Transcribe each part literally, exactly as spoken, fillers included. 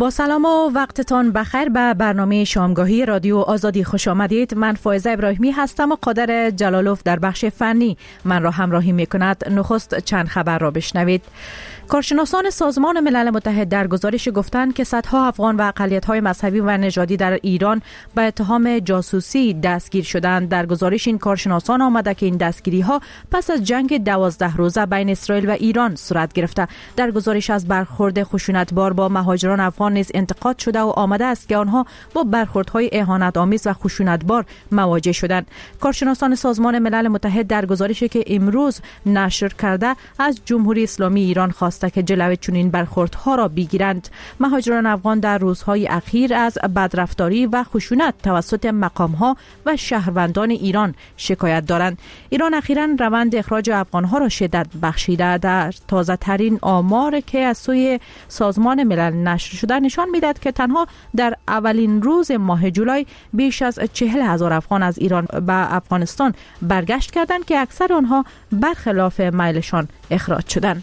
با سلام و وقتتان بخیر به برنامه شامگاهی رادیو آزادی خوش آمدید. من فائزه ابراهیمی هستم و قادر جلالوف در بخش فنی من را همراهی می کند. نخست چند خبر را بشنوید. کارشناسان سازمان ملل متحد در گزارش گفتند که صدها افغان و اقلیت‌های مذهبی و نژادی در ایران به اتهام جاسوسی دستگیر شدند. در گزارش این کارشناسان آمده که این دستگیری‌ها پس از جنگ دوازده روزه بین اسرائیل و ایران صورت گرفته. در گزارش از برخورد خشونتبار با مهاجران افغان نیز انتقاد شده و آمده است که آنها با برخوردهای اهانت‌آمیز و خشونتبار مواجه شدند. کارشناسان سازمان ملل متحد در گزارشی که امروز نشر کرده از جمهوری اسلامی ایران خواست که جلوی چنین برخوردها را بگیرند. مهاجران افغان در روزهای اخیر از بدرفتاری و خشونت توسط مقام‌ها و شهروندان ایران شکایت دارند. ایران اخیراً روند اخراج افغان‌ها را شدت بخشیده. در تازه ترین آمار که از سوی سازمان ملل نشر شده نشان می‌دهد که تنها در اولین روز ماه جولای بیش از چهل هزار افغان از ایران به افغانستان برگشت کردند که اکثر آنها برخلاف میلشان اخراج شدند.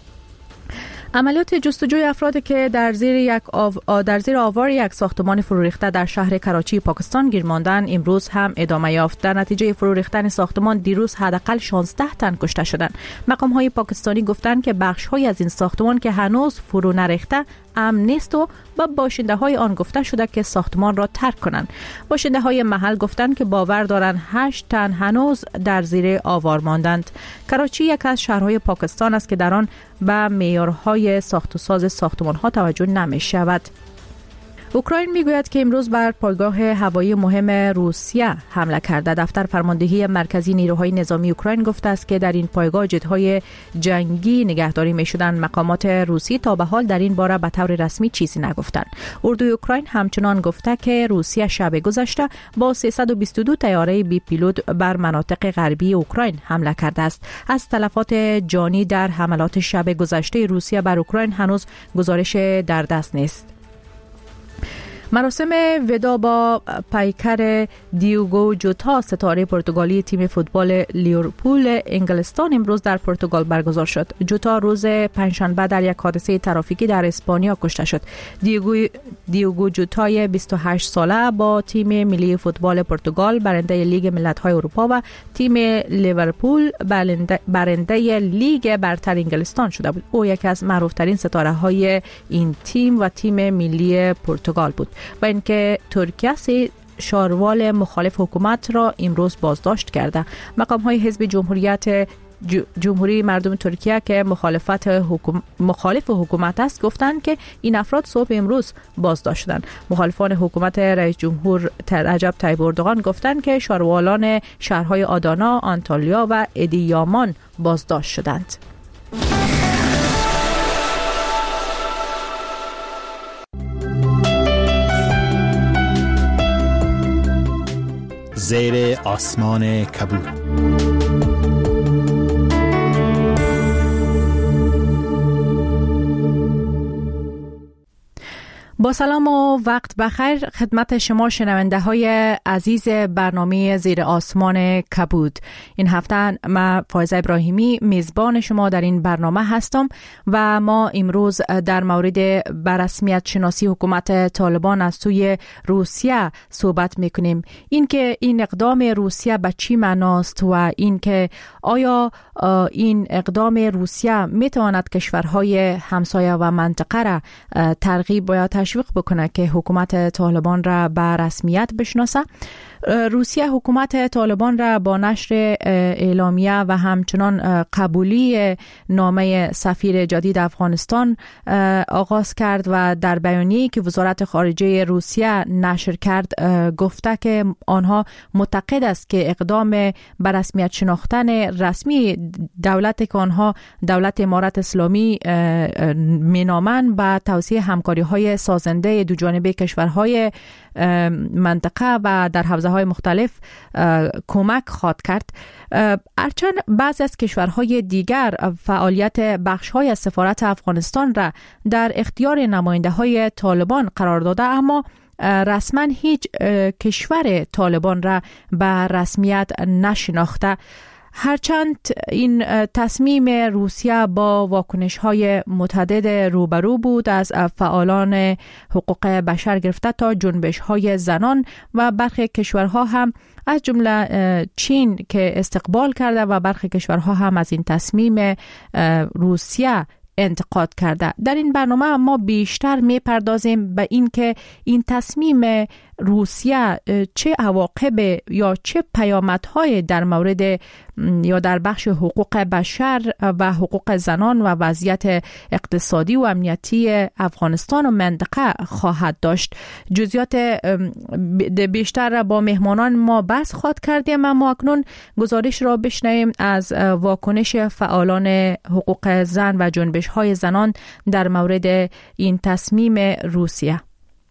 عملیات جستجوی افرادی که در زیر یک آو... در زیر آوار یک ساختمان فرو ریخته در شهر کراچی پاکستان گیر ماندند امروز هم ادامه یافت. در نتیجه فرو ریختن ساختمان دیروز حداقل شانزده تن کشته شدند. مقام‌های پاکستانی گفتند که بخش‌های از این ساختمان که هنوز فرو نریخته امن نیست و با باشنده‌های آن گفته شده که ساختمان را ترک کنند. باشنده‌های محل گفتند که باور دارند هشت تن هنوز در زیر آوار ماندند. کراچی یک از شهرهای پاکستان است که در آن به معیارهای ساخت و ساز ساختمان‌ها توجه نمی‌شود. اوکراین میگوید که امروز بر پایگاه هوایی مهم روسیه حمله کرده. دفتر فرماندهی مرکزی نیروهای نظامی اوکراین گفته است که در این پایگاه جت‌های جنگی نگهداری می‌شدند. مقامات روسی تا به حال در این باره به طور رسمی چیزی نگفتند. اردوی اوکراین همچنان گفته که روسیه شب گذشته با سیصد و بیست و دو طیاره بی پیلوت بر مناطق غربی اوکراین حمله کرده است. از تلفات جانی در حملات شب گذشته روسیه بر اوکراین هنوز گزارش در دست نیست. مراسم ودا با پیکر دیوگو جوتا ستاره پرتغالی تیم فوتبال لیورپول انگلستان امروز در پرتغال برگزار شد. جوتا روز پنجشنبه در یک حادثه ترافیکی در اسپانیا کشته شد. دیوگو دیوگو جوتای بیست و هشت ساله با تیم ملی فوتبال پرتغال برنده لیگ ملت‌های اروپا و تیم لیورپول برنده, برنده لیگ برتر انگلستان شده بود. او یکی از معروف‌ترین ستاره‌های این تیم و تیم ملی پرتغال بود. و اینکه ترکیه سه شاروال مخالف حکومت را امروز بازداشت کرده. مقام‌های حزب جمهوریت جمهوری مردم ترکیه که مخالفت حکوم... مخالف حکومت است گفتند که این افراد صبح امروز بازداشت شدند. مخالفان حکومت رئیس جمهور رجب طیب اردوغان گفتند که شاروالان شهرهای آدانا، آنتالیا و ادیامان بازداشت شدند. زیر آسمان کبود. با سلام و وقت بخیر خدمت شما شنونده های عزیز برنامه زیر آسمان کبود. این هفته من فائزه ابراهیمی میزبان شما در این برنامه هستم و ما امروز در مورد بررسمیت شناسی حکومت طالبان از سوی روسیه صحبت میکنیم. این که این اقدام روسیه به چی معناست و این که آیا این اقدام روسیه میتواند کشورهای همسایه و منطقه را ترغیب و تشویق بکنه که حکومت طالبان را به رسمیت بشناسه. روسیه حکومت طالبان را با نشر اعلامیه و همچنان قبولی نامه سفیر جدید افغانستان آغاز کرد و در بیانیه‌ای که وزارت خارجه روسیه نشر کرد گفته که آنها معتقد است که اقدام به رسمیت شناختن رسمی دولت که آنها دولت امارت اسلامی مینامند به توسعه همکاری‌های سازنده دو جانبه کشورهای منطقه و در حوزه های مختلف کمک خواهد کرد. هرچند بعضی از کشورهای دیگر فعالیت بخش‌های از سفارت افغانستان را در اختیار نماینده های طالبان قرار داده، اما رسما هیچ کشور طالبان را به رسمیت نشناخته. هرچند این تصمیم روسیه با واکنش‌های متعدد روبرو بود، از فعالان حقوق بشر گرفته تا جنبش‌های زنان و برخی کشورها هم از جمله چین که استقبال کرده و برخی کشورها هم از این تصمیم روسیه انتقاد کرده. در این برنامه ما بیشتر میپردازیم به این که این تصمیم روسیه چه عواقب یا چه پیامدهای در مورد یا در بخش حقوق بشر و حقوق زنان و وضعیت اقتصادی و امنیتی افغانستان و منطقه خواهد داشت. جزئیات بیشتر با مهمانان ما بحث خواهد کردیم، اما اکنون گزارش را بشنویم از واکنش فعالان حقوق زن و جنبش‌های زنان در مورد این تصمیم روسیه.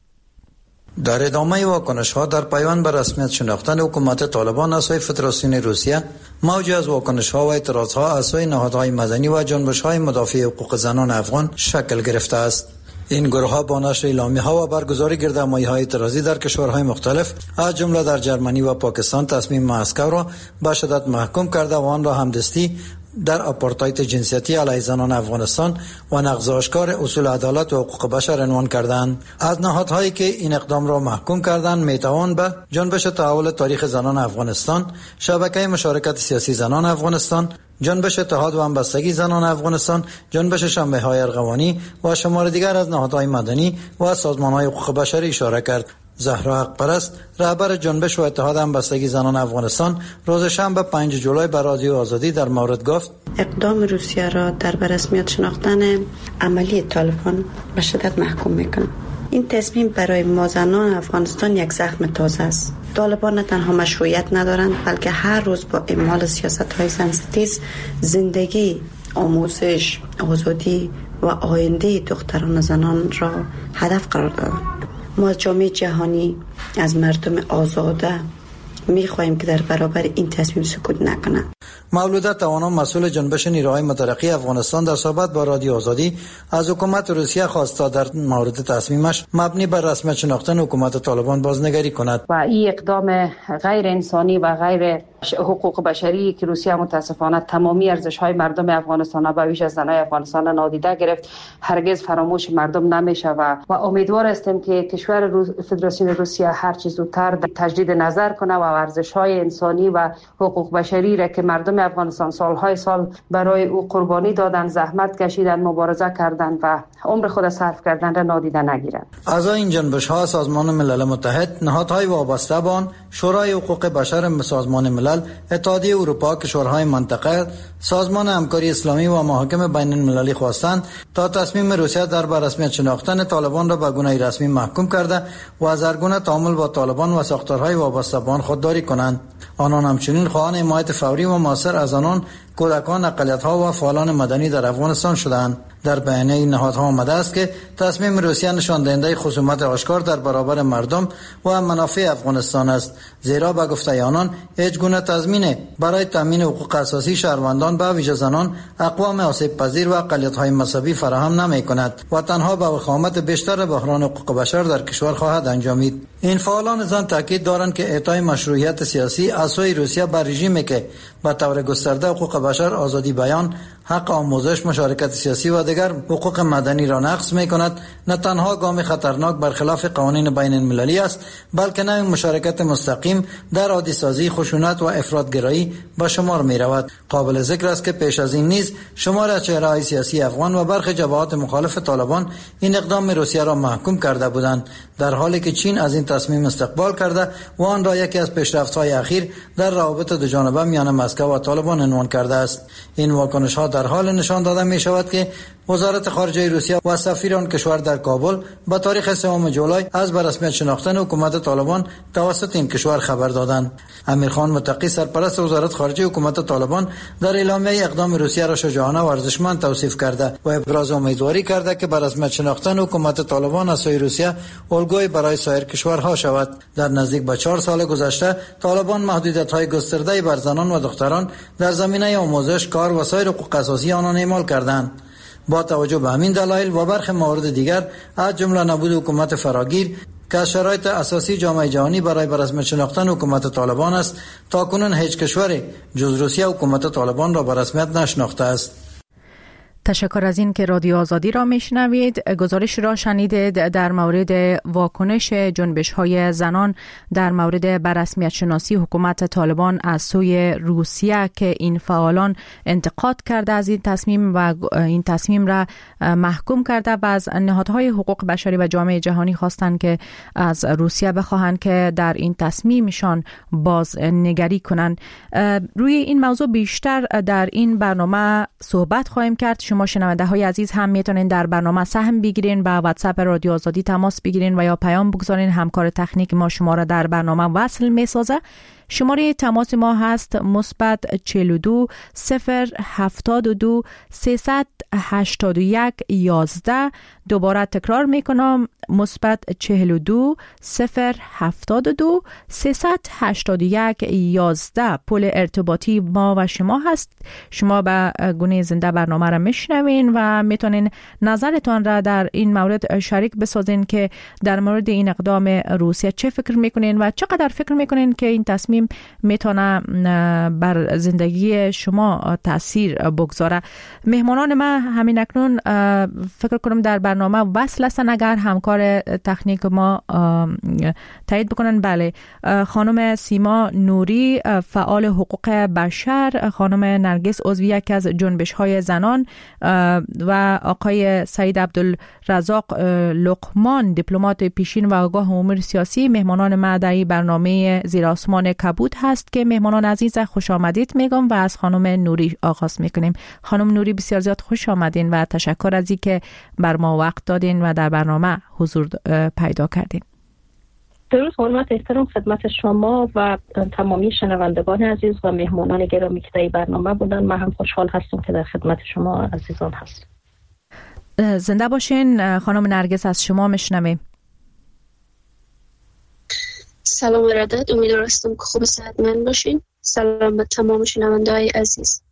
در ادامه واکنش‌ها در پیوند به رسمیت شناختن حکومت طالبان از سوی فدراسیون روسیه، موجی از واکنش‌ها و اعتراض‌ها از سوی نهادهای مدنی و جنبش‌های مدافع حقوق زنان افغان شکل گرفته است. این گروه‌ها با نشر اعلامیه‌ها و برگزاری گردهمایی‌های اعتراضی در کشورهای مختلف از جمله در جرمنی و پاکستان تصمیم مسکو را به شدت محکوم کرده و آن را همدستی در آپارتاید جنسیتی علیه زنان افغانستان و نقض آشکار اصول عدالت و حقوق بشر عنوان کردند. از نهادهایی که این اقدام را محکوم کردند میتوان به جنبش تحول تاریخ زنان افغانستان، شبکه مشارکت سیاسی زنان افغانستان، جنبش اتحاد و همبستگی زنان افغانستان، جنبش شنبه‌های ارغوانی و شمار دیگر از نهادهای مدنی و سازمان‌های حقوق بشری اشاره کرد. زهرا حق‌پرست، رهبر جنبش و اتحاد همبستگی زنان افغانستان، روز شنبه پنج جولای به رادیو آزادی در مورد گفت: اقدام روسیه را در برسمیت شناختن عملی طالبان به شدت محکوم میکنم. این تصمیم برای ما زنان افغانستان یک زخم تازه است. طالبان نه تنها مشروعیت ندارند، بلکه هر روز با اعمال سیاست‌های زن‌ستیز زندگی، آموزش، آزادی و آینده دختران و زنان را هدف قرار دادند. ما از جامعه جهانی، از مردم آزاده می‌خواهیم که در برابر این تصمیم سکوت نکنند. مولوده توانا، مسئول جنبش نیروهای مترقی افغانستان، در صحبت با رادیو آزادی از حکومت روسیه خواست تا در مورد تصمیمش مبنی بر رسمیت شناختن حکومت طالبان بازنگری کند. و این اقدام غیر انسانی و غیر حقوق بشری که روسیه متاسفانه تمامی ارزش‌های مردم افغانستان و به ویژه زنان افغانستان نادیده گرفت، هرگز فراموش مردم نمیشه و و امیدوار هستیم که کشور روس، فدراسیون روسیه هر چه زودتر تجدید نظر کنه و ارزش‌های انسانی و حقوق بشری را که مردم افغانستان سالهای سال برای او قربانی دادن، زحمت کشیدن، مبارزه کردند و عمر خود صرف کردن را نادیده نگیرند. اعضای این جنبش‌ها سازمان ملل متحد، نهادهای وابسته به آن، شورای حقوق بشر سازمان ملل، اتحادیه اروپا، کشورهای منطقه، سازمان همکاری اسلامی و محاکم بین المللی خواستند تا تصمیم روسیه در بررسمیت شناختن طالبان را به گونه رسمی محکوم کرده و از هر گونه تعامل با طالبان و ساختارهای وابسته به آن خودداری کنند. آنان همچنین خواهان حمایت فوری و موثر از آنان، کودکان، اقلیت‌ها و فعالان مدنی در افغانستان شدند. در بیانیه این نهادها آمده است که تصمیم روسیه نشان دهنده خصومت آشکار در برابر مردم و منافع افغانستان است، زیرا به گفته آنان هیچ گونه تضمین برای تامین حقوق اساسی شهروندان به ویژه زنان، اقوام آسیب پذیر و اقلیت‌های مذهبی فراهم نمی‌کند و تنها به وخامت بیشتر بحران حقوق بشر در کشور خواهد انجامید. این فعالان زن تاکید دارند که اعطای مشروعیت سیاسی از سوی روسیه بر رژیمی که به طور گسترده حقوق بشر، آزادی بیان، حق آموزش، مشارکت سیاسی و دیگر حقوق مدنی را نقض می‌کند، نه تنها گام خطرناک برخلاف قوانین بین المللی است، بلکه نوع مشارکت مستقیم در عادی سازی خشونت و افراط‌گرایی به شمار می‌رود. قابل ذکر است که پیش از این نیز شمار از چهره‌های سیاسی افغان و برخی جبهات مخالف طالبان این اقدام روسیه را محکوم کرده بودند، در حالی که چین از این تصمیم استقبال کرده و آن را یکی از پیشرفت‌های اخیر در روابط دوجانبه میان مسکو و طالبان عنوان کرده است. این واکنش‌ها در حال نشان داده می‌شود که وزارت خارجه روسیه و سفیر آن کشور در کابل با تاریخ سوم جولای از برسمیت شناختن حکومت طالبان توسط این کشور خبر دادند. امیرخان متقی، سرپرست وزارت خارجه حکومت طالبان، در اعلامیه اقدام روسیه را شجاعانه و ارزشمند توصیف کرده و ابراز امیدواری کرده که برسمیت شناختن حکومت طالبان از سوی روسیه الگویی برای سایر کشورها شود. در نزدیک به چهار سال گذشته طالبان محدودیت‌های گسترده‌ای بر زنان و دختران در زمینه آموزش، کار و سایر حقوق اساسی آنان اعمال کردند. با توجه به همین دلایل و برخی موارد دیگر از جمله نبود حکومت فراگیر، که از شرایط اساسی جامعه جهانی برای به رسمیت شناختن حکومت طالبان است، تاکنون هیچ کشوری جز روسیه حکومت طالبان را به رسمیت نشناخته است. تشکر از این که رادیو آزادی را میشنوید. گزارش را شنیدید در مورد واکنش جنبش های زنان در مورد بررسمیت شناسی حکومت طالبان از سوی روسیه که این فعالان انتقاد کرده از این تصمیم و این تصمیم را محکوم کرده و از نهادهای حقوق بشری و جامعه جهانی خواستند که از روسیه بخواهند که در این تصمیمشان بازنگری کنند. روی این موضوع بیشتر در این برنامه صحبت خواهیم کرد. شما شنونده های عزیز هم میتونین در برنامه سهم بگیرین، با واتساپ رادیو آزادی تماس بگیرین و یا پیام بگذارین. همکار تکنیک ما شما را در برنامه وصل میسازه. شماره تماس ما هست مثبت چهل و دو صفر هفتاد و دو سیصد هشتاد و یک یازده. دوباره تکرار میکنم، مثبت چهل و دو صفر هفتاد و دو سیصد هشتاد و یک یازده. پل ارتباطی ما و شما هست. شما به گونه زنده برنامه را میشنوین و میتونین نظرتان را در این مورد شریک بسازین که در مورد این اقدام روسیه چه فکر میکنین و چقدر فکر میکنین که این تصمیم میتونه بر زندگی شما تاثیر بگذاره. مهمانان ما همین اکنون فکر کنم در برنامه وصل هستن. اگر همکار تکنیک ما تایید بکنن. بله، خانم سیما نوری فعال حقوق بشر، خانم نرگس عضوی یک از جنبش های زنان و آقای سعید عبدالرزاق لقمان دیپلمات پیشین و آگاه امور سیاسی مهمانان ما در برنامه زیر آسمان کبود هست که مهمانان عزیز خوش آمدید میگم و از خانم نوری آغاز میکنیم. خانم نوری بسیار زیاد خوش آمدین و تشکر از اینکه بر ما وقت دادین و در برنامه حضور پیدا کردین. درود، حرمت احترام خدمت شما و تمامی شنوندگان عزیز و مهمانان گرامی که در برنامه بودن. من هم خوشحال هستم که در خدمت شما عزیزان هستم. زنده باشین. خانم نرگس از شما میشنویم. سلام ارادت، امیدوار هستم که خوب صحتمند باشین. سلام به تمام شنونده‌های عزیز.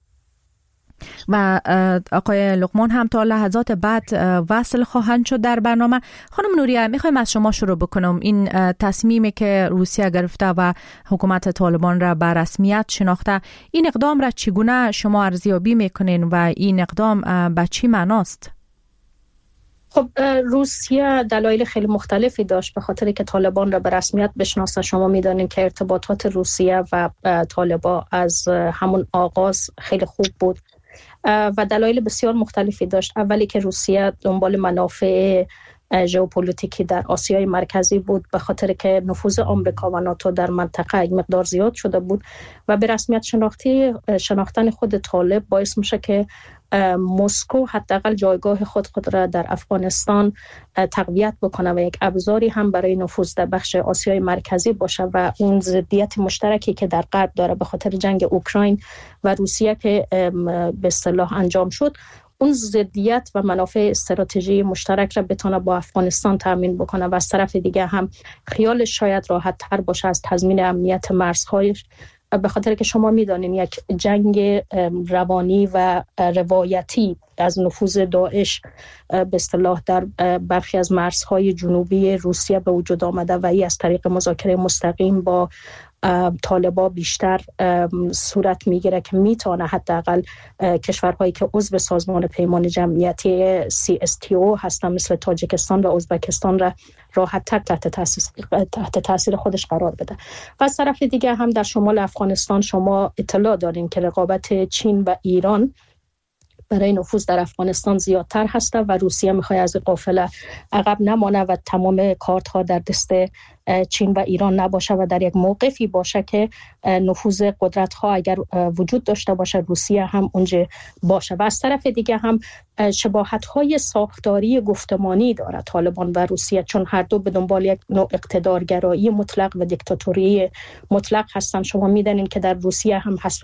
و آقای لقمان هم تا لحظات بعد وصل خواهند شد در برنامه. خانم نوریه، میخوایم از شما شروع بکنم. این تصمیمی که روسیه گرفته و حکومت طالبان را به رسمیت شناخته، این اقدام را چگونه شما ارزیابی میکنین و این اقدام به چی معناست؟ خب روسیه دلایل خیلی مختلفی داشت به خاطر که طالبان را به رسمیت بشناسه. شما میدانید که ارتباطات روسیه و طالبان از همون آغاز خیلی خوب بود و دلایل بسیار مختلفی داشت. اولی که روسیه دنبال منافع ژئوپلیتیکی در آسیای مرکزی بود به خاطر که نفوذ آمریکا و ناتو در منطقه یک مقدار زیاد شده بود و به رسمیت شناختی شناختن خود طالب باعث میشه که مسکو حداقل جایگاه خود خود را در افغانستان تقویت بکنه و یک ابزاری هم برای نفوذ در بخش آسیای مرکزی باشه و اون ضدیت مشترکی که در غرب داره به خاطر جنگ اوکراین و روسیه که به اصطلاح انجام شد، اون ضدیت و منافع استراتژی مشترک را بتونه با افغانستان تامین بکنه و از طرف دیگه هم خیالش شاید راحت تر باشه از تضمین امنیت مرزهایش، به خاطر که شما میدانید یک جنگ روانی و روایتی از نفوذ داعش به اصطلاح در برخی از مرزهای جنوبی روسیه به وجود آمده و این از طریق مذاکره مستقیم با طالبان بیشتر صورت میگیره که میتونه حداقل کشورهایی که عضو سازمان پیمان جمعیتی سی اس تی او هستن مثل تاجیکستان و ازبکستان را راحت تر تحت تاثیر تحت تاثیر خودش قرار بده. و از طرف دیگه هم در شمال افغانستان شما اطلاع دارین که رقابت چین و ایران برای نفوذ در افغانستان زیادتر هسته و روسیه میخواد از قافله عقب نمانه و تمام کارت ها در دست چین و ایران نباشه و در یک موقفی باشه که نفوذ قدرت ها اگر وجود داشته باشه روسیه هم اونجا باشه. و از طرف دیگه هم شباهت های ساختاری گفتمانی داره طالبان و روسیه، چون هر دو به دنبال یک نوع اقتدارگرایی مطلق و دیکتاتوری مطلق هستن. شما میدونین که در روسیه هم حذف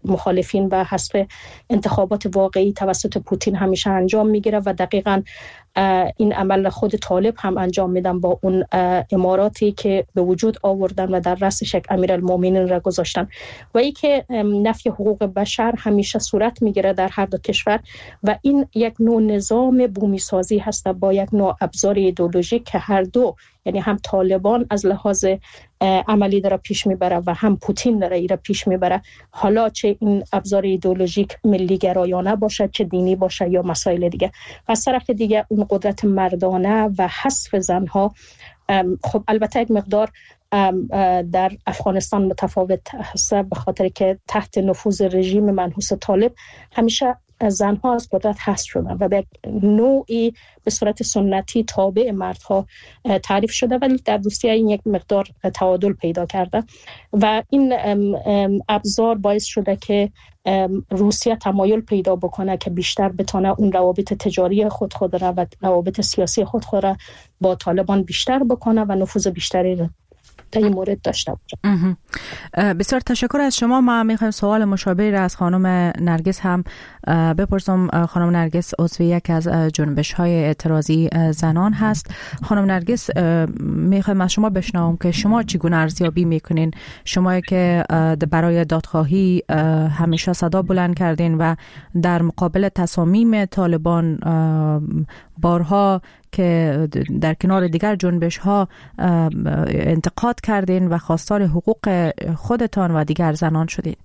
مخالفین و حذف انتخابات واقعی توسط پوتین همیشه انجام میگیره و دقیقاً این عمل خود طالب هم انجام میدن با اون اماراتی که به وجود آوردن و در رأسش یک امیرالمومنین را گذاشتن. و ای که نفی حقوق بشر همیشه صورت میگیره در هر دو کشور و این یک نوع نظام بومی سازی هست با یک نوع ابزار ایدئولوژیک که هر دو، یعنی هم طالبان از لحاظ عملی داره پیش میبره و هم پوتین داره ایره پیش میبره، حالا چه این ابزار ایدئولوژیک ملی گرایانه باشه، چه دینی باشه یا مسائل دیگه. از طرف دیگه اون قدرت مردانه و حذف زنها، خب البته یک مقدار در افغانستان متفاوت هست به خاطر که تحت نفوذ رژیم منحوس طالب همیشه زنها از قدرت حذف شدن و به نوعی به صورت سنتی تابع مردها تعریف شده، ولی در روسیه این یک مقدار تعادل پیدا کرده و این ابزار باعث شده که روسیه تمایل پیدا بکنه که بیشتر بتونه اون روابط تجاری خود خود را و روابط سیاسی خود خود را با طالبان بیشتر بکنه و نفوذ بیشتری در این مورد داشته باشه. بسیار تشکر از شما. ما میخوایم سوال مشابه را از خانم نرگس هم بپرسم. خانم نرگس عضو یک از جنبش های اعتراضی زنان هست. خانم نرگس، میخوایم از شما بشنوم که شما چگونه ارزیابی میکنین، شما که برای دادخواهی همیشه صدا بلند کردین و در مقابل تصامیم طالبان بارها که در کنار دیگر جنبش ها انتقاد کردین و خواستار حقوق خودتان و دیگر زنان شدین.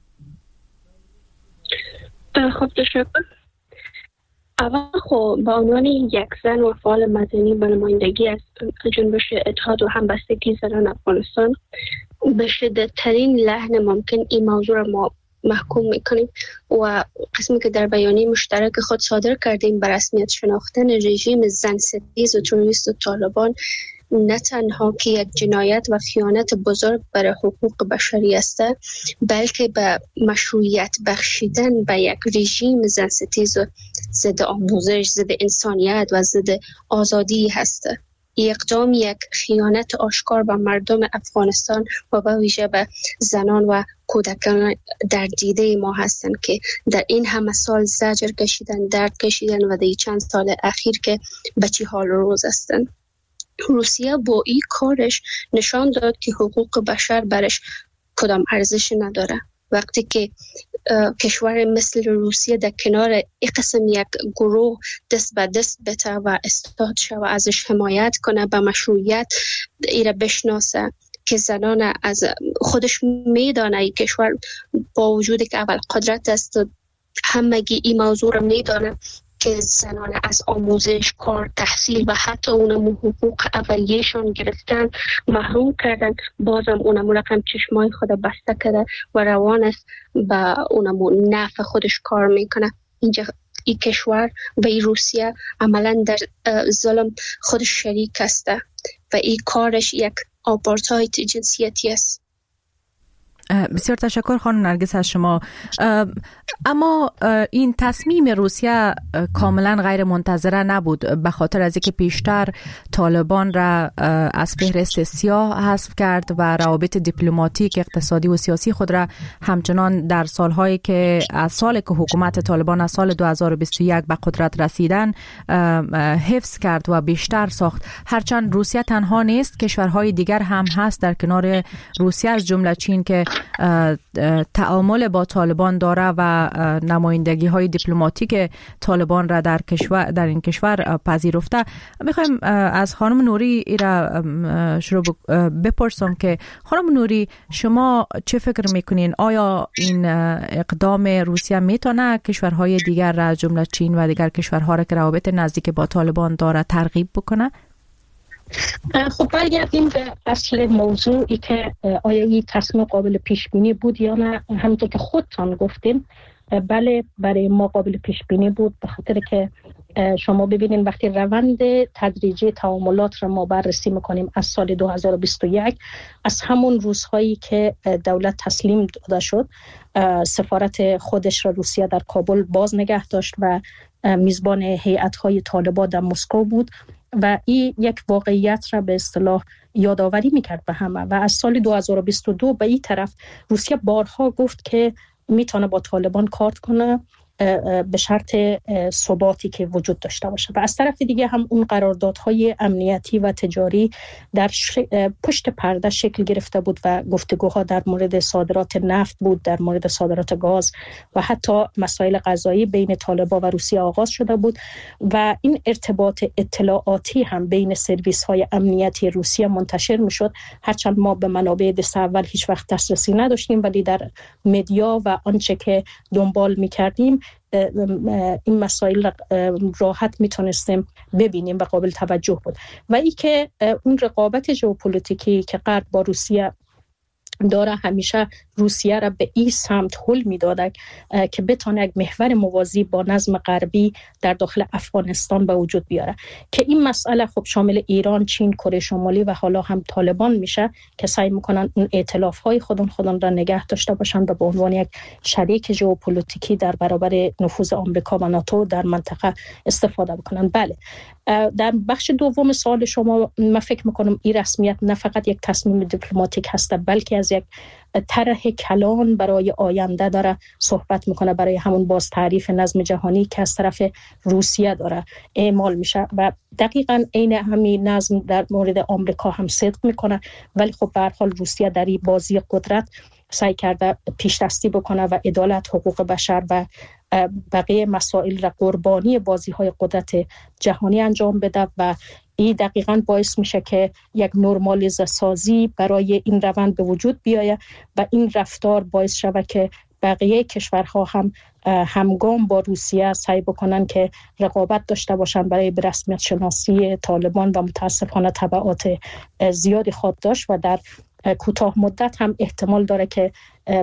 خب تشکر. اول خب به عنوان یک زن و فعال مدنی به نمایندگی از جنبش اتحاد و همبستگی زنان افغانستان به شدیدترین لحن ممکن این موضوع را ما محکوم میکنیم و قسمی که در بیانیه مشترک خود صادر کردیم بر رسمیت شناختن رژیم زن ستیز و تروریست و طالبان نه تنها که یک جنایت و خیانت بزرگ برای حقوق بشری است، بلکه به مشروعیت بخشیدن به یک رژیم زن ستیز و ضد آموزش، ضد انسانیت و ضد آزادی هست. اقدام یک خیانت آشکار به مردم افغانستان و به ویژه به زنان و کودکان در دیده ما هستند که در این همه سال زجر کشیدن، درد کشیدن و در چند سال اخیر که به چه حال روز هستند. روسیه با این کارش نشان داد که حقوق بشر برش کدام ارزش نداره. وقتی که کشور مثل روسیه در کنار این قسم یک گروه دست به دست بته و استاد شد و ازش حمایت کنه، به مشروعیت ایره بشناسه که زنان از خودش میدانه این کشور با وجودی که اول قدرت است همگی این موضوع رو میدانه که زنان از آموزش، کار، تحصیل و حتی اونم حقوق اولیه‌شان گرفتن محروم کردن، بازم اونم رقم چشمای خود بسته کرده و روان است و اونم نفع خودش کار میکنه. اینجا این کشور و این روسیه عملا در ظلم خودش شریک است و این کارش یک آپارتاید جنسیتی است. بسیار تشکر خانم نرگس از شما. اما این تصمیم روسیه کاملا غیر منتظره نبود، به خاطر از اینکه پیشتر طالبان را از فهرست سیاه حذف کرد و روابط دیپلماتیک، اقتصادی و سیاسی خود را همچنان در سالهایی که از سال که حکومت طالبان از سال دو هزار و بیست و یک به قدرت رسیدن حفظ کرد و بیشتر ساخت. هرچند روسیه تنها نیست، کشورهای دیگر هم هست در کنار روسیه، از جمله چین که تعامل با طالبان داره و نمایندگی های دیپلماتیک طالبان را در کشور در این کشور پذیرفته. میخوایم از خانم نوری را شروع بپرسم که خانم نوری، شما چه فکر میکنین؟ آیا این اقدام روسیه میتونه کشورهای دیگر را جمله چین و دیگر کشورها را که روابط نزدیک با طالبان داره ترغیب بکنه؟ خب برگردیم به اصل موضوعی که آیا این تصمیم قابل پیش بینی بود یا نه. همونطور که خودتان گفتین بله، برای ما قابل پیش بینی بود، به خاطر که شما ببینید وقتی روند تدریجی تعاملات را ما بررسی میکنیم از سال دو هزار و بیست و یک، از همون روزهایی که دولت تسلیم داده شد، سفارت خودش را روسیه در کابل باز نگه داشت و میزبان هیئت‌های طالبان در مسکو بود و این یک واقعیت را به اصطلاح یادآوری میکرد به همه. و از سال دو هزار و بیست و دو به این طرف روسیه بارها گفت که میتونه با طالبان کار کنه به شرط ثباتی که وجود داشته باشه. و از طرف دیگه هم اون قراردادهای امنیتی و تجاری در ش... پشت پرده شکل گرفته بود و گفتگوها در مورد صادرات نفت بود، در مورد صادرات گاز و حتی مسائل غذایی بین طالبان و روسیه آغاز شده بود و این ارتباط اطلاعاتی هم بین سرویس های امنیتی روسیه منتشر می شد، هرچند ما به منابع دست اول هیچ وقت دسترسی نداشتیم، ولی در مدیا و آنچه که دنبال می کردیم این مسائل راحت میتونستیم ببینیم و قابل توجه بود. و ای که اون رقابت ژئوپلیتیکی که غرب با روسیه داره همیشه روسیه را به این سمت هل میداده که بتونه یک محور موازی با نظم غربی در داخل افغانستان به وجود بیاره، که این مسئله خب شامل ایران، چین، کره شمالی و حالا هم طالبان میشه که سعی میکنن اون ائتلاف های خودون خودون را نگه داشته باشن و به عنوان یک شریک ژئوپلیتیکی در برابر نفوذ آمریکا و ناتو در منطقه استفاده بکنن. بله، در بخش دوم سوال شما من فکر میکنم این رسمیت نه فقط یک تصمیم دیپلماتیک هست، بلکه از یک طرح کلان برای آینده داره صحبت میکنه، برای همون باز تعریف نظم جهانی که از طرف روسیه داره اعمال میشه و دقیقاً عین همین نظم در مورد آمریکا هم صدق میکنه. ولی خب به هر حال روسیه در این بازی قدرت سعی کرده پیش دستی بکنه و عدالت، حقوق بشر و بقیه مسائل را قربانی بازی‌های قدرت جهانی انجام بده و این دقیقاً باعث میشه که یک نرمالیزه سازی برای این روند به وجود بیاید و این رفتار باعث شود که بقیه کشورها هم همگام با روسیه سعی بکنن که رقابت داشته باشن برای به رسمیت شناسی طالبان و متاسفانه تبعات زیادی خواهد داشت و در کوتاه مدت هم احتمال داره که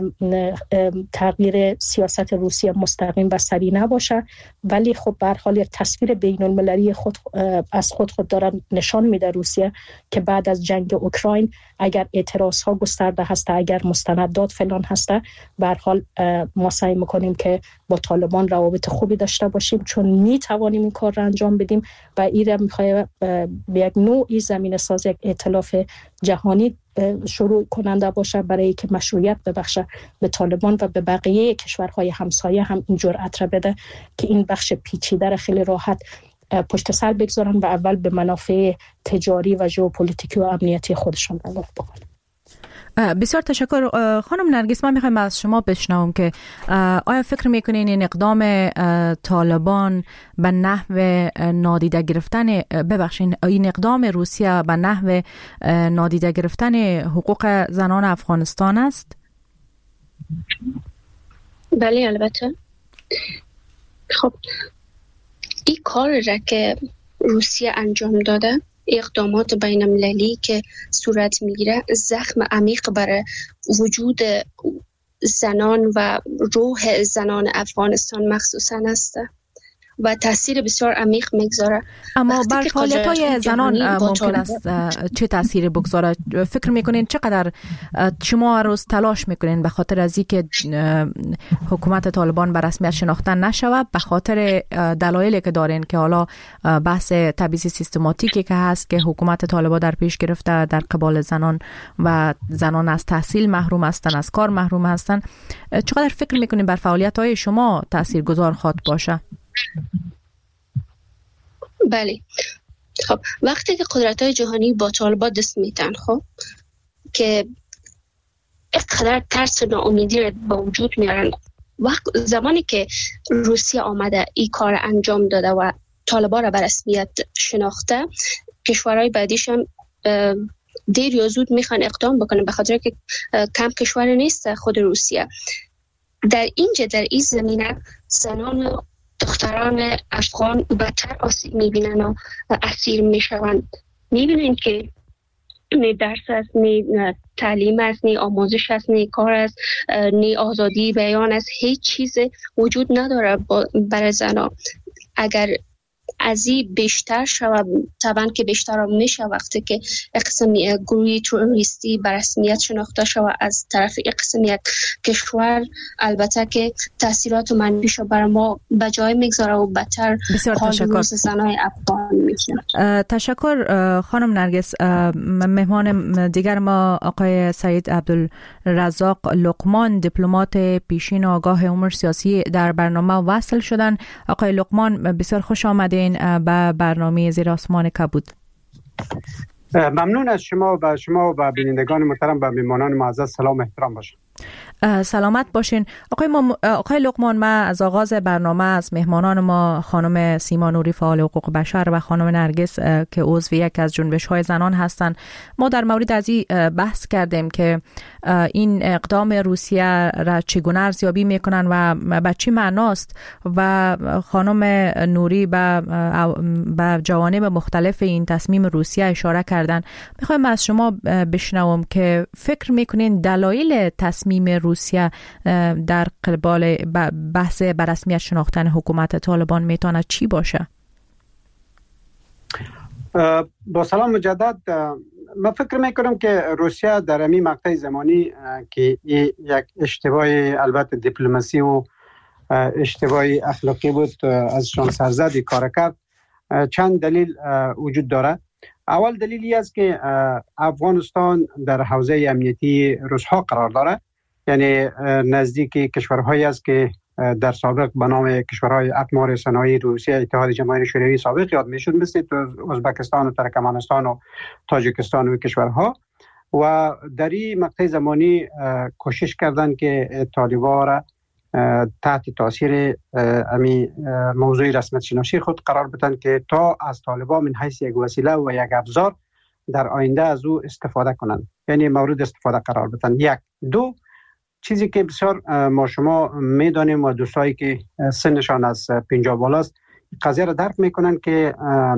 تغییر سیاست روسیه مستقیم و سریع نباشه، ولی خب به هر حال یک تصویر بین المللی خود از خود خود داره نشان میده روسیه که بعد از جنگ اوکراین اگر اعتراض ها گسترده هسته، اگر مستندات فلان هسته، به هر حال ما سعی میکنیم که با طالبان روابط خوبی داشته باشیم چون میتوانیم این کار را انجام بدیم و این را میخواه به یک نوعی زمینه ساز یک ائتلاف جهانی شروع کننده باشه برای که مشروعیت ببخشه به طالبان و به بقیه کشورهای همسایه هم این جرأت را بده که این بخش پیچیده را خیلی راحت پشت سر بگذارن و اول به منافع تجاری و ژئوپلیتیکی و امنیتی خودشان علاقه بکنن. بسیار تشکر. خانم نرگس، من میخوایم از شما بشنوم که آیا فکر میکنین این اقدام طالبان به نحو نادیده گرفتن ببخشین این اقدام روسیه به نحو نادیده گرفتن حقوق زنان افغانستان است؟ بله البته. خب این کار را که روسیه انجام داده، اقدامات بین المللی که صورت میگیره، زخم عمیق برای وجود زنان و روح زنان افغانستان مخصوصا است و تاثیر بسیار عمیق میگذاره. اما بر فعالیت‌های زنان ممکن است چه تاثیری بگذاره؟ فکر میکنین چقدر شما روز تلاش میکنین به خاطر از اینکه حکومت طالبان به رسمیت شناخته نشود، به خاطر دلایلی که دارین که حالا بحث تبعیض سیستماتیکی که هست که حکومت طالبان در پیش گرفته در قبال زنان و زنان از تحصیل محروم هستن، از کار محروم هستن، چقدر فکر میکنین بر فعالیت‌های شما تاثیرگذار خواهد باشه؟ بله. خب وقتی که قدرت‌های جهانی با طالبان دست میدن، خب که اینقدر ترس و ناامیدی رو با وجود میارن، وقت زمانی که روسیه آمده این کار انجام داده و طالبان را به رسمیت شناخته، کشورهای بعدیش هم دیر یا زود میخوان اقدام بکنن، به خاطر که کم کشور نیست خود روسیه. در اینجا در این زمینه زنان و دختران افغان بدتر آسیب میبینن و اسیر میشوند. میبینن که نه درس است، نه تعلیم است، نه آموزش است، نه کار است، نه آزادی بیان است، هیچ چیز وجود نداره برای زنان. اگر از این بیشتر شود، طبعا که بیشتر هم میشه وقتی که قسم گروهی تروریستی به رسمیت شناخته شود از طرف یک قسم یک کشور، البته که تاثیرات منفیش بر ما به جای میگذاره و بدتر حال روز زنای افغان میشه. تشکر خانم نرگس. مهمان دیگر ما آقای سعید عبدالرزاق لقمان، دیپلمات پیشین آگاه امور سیاسی در برنامه وصل شدن. آقای لقمان بسیار خوش آمدین به برنامه زیر آسمان کبود. ممنون از شما. و شما و بینندگان محترم و مهمانان معزز سلام احترام باشه. سلامت باشین. آقای, مم... آقای لقمان، ما از آغاز برنامه از مهمانان ما خانم سیما نوری فعال حقوق بشر و خانم نرگس که عضو یک از جنبش‌های زنان هستند، ما در مورد از این بحث کردیم که این اقدام روسیه را چگونه ارزیابی میکنن و به چی معناست و خانم نوری به به جوانب مختلف این تصمیم روسیه اشاره کردن. میخوایم از شما بشنوم که فکر میکنین دلایل تصمیم روسیه در قبال بحث به رسمیت شناختن حکومت طالبان میتونه چی باشه؟ با سلام مجدد. من فکر میکنم که روسیه در این مقطع زمانی که یک اشتباه البته دیپلماسی و اشتباه اخلاقی بود ازشان سرزد کار کرد، چند دلیل وجود داره. اول دلیلی است که افغانستان در حوزه امنیتی روس‌ها قرار داره، یعنی نزدیک کشورهایی است که در سابق به نام کشورهای اقمار صنایع روسیه اتحاد جماهیر شوروی سابق یاد میشد، مثل ازبکستان و ترکمنستان و تاجیکستان و کشورها. و در این مقطع زمانی کوشش کردند که طالبان را تحت تاثیر امی موضوع رسمیت شناسی خود قرار بدن که تا از طالبان من حیث یک وسیله و یک ابزار در آینده از او استفاده کنند، یعنی مورد استفاده قرار بدن. یک دو چیزی که بسیار ما شما میدانیم و دوستایی که سنشان از پنجاه بالاست قضیه را درک میکنن که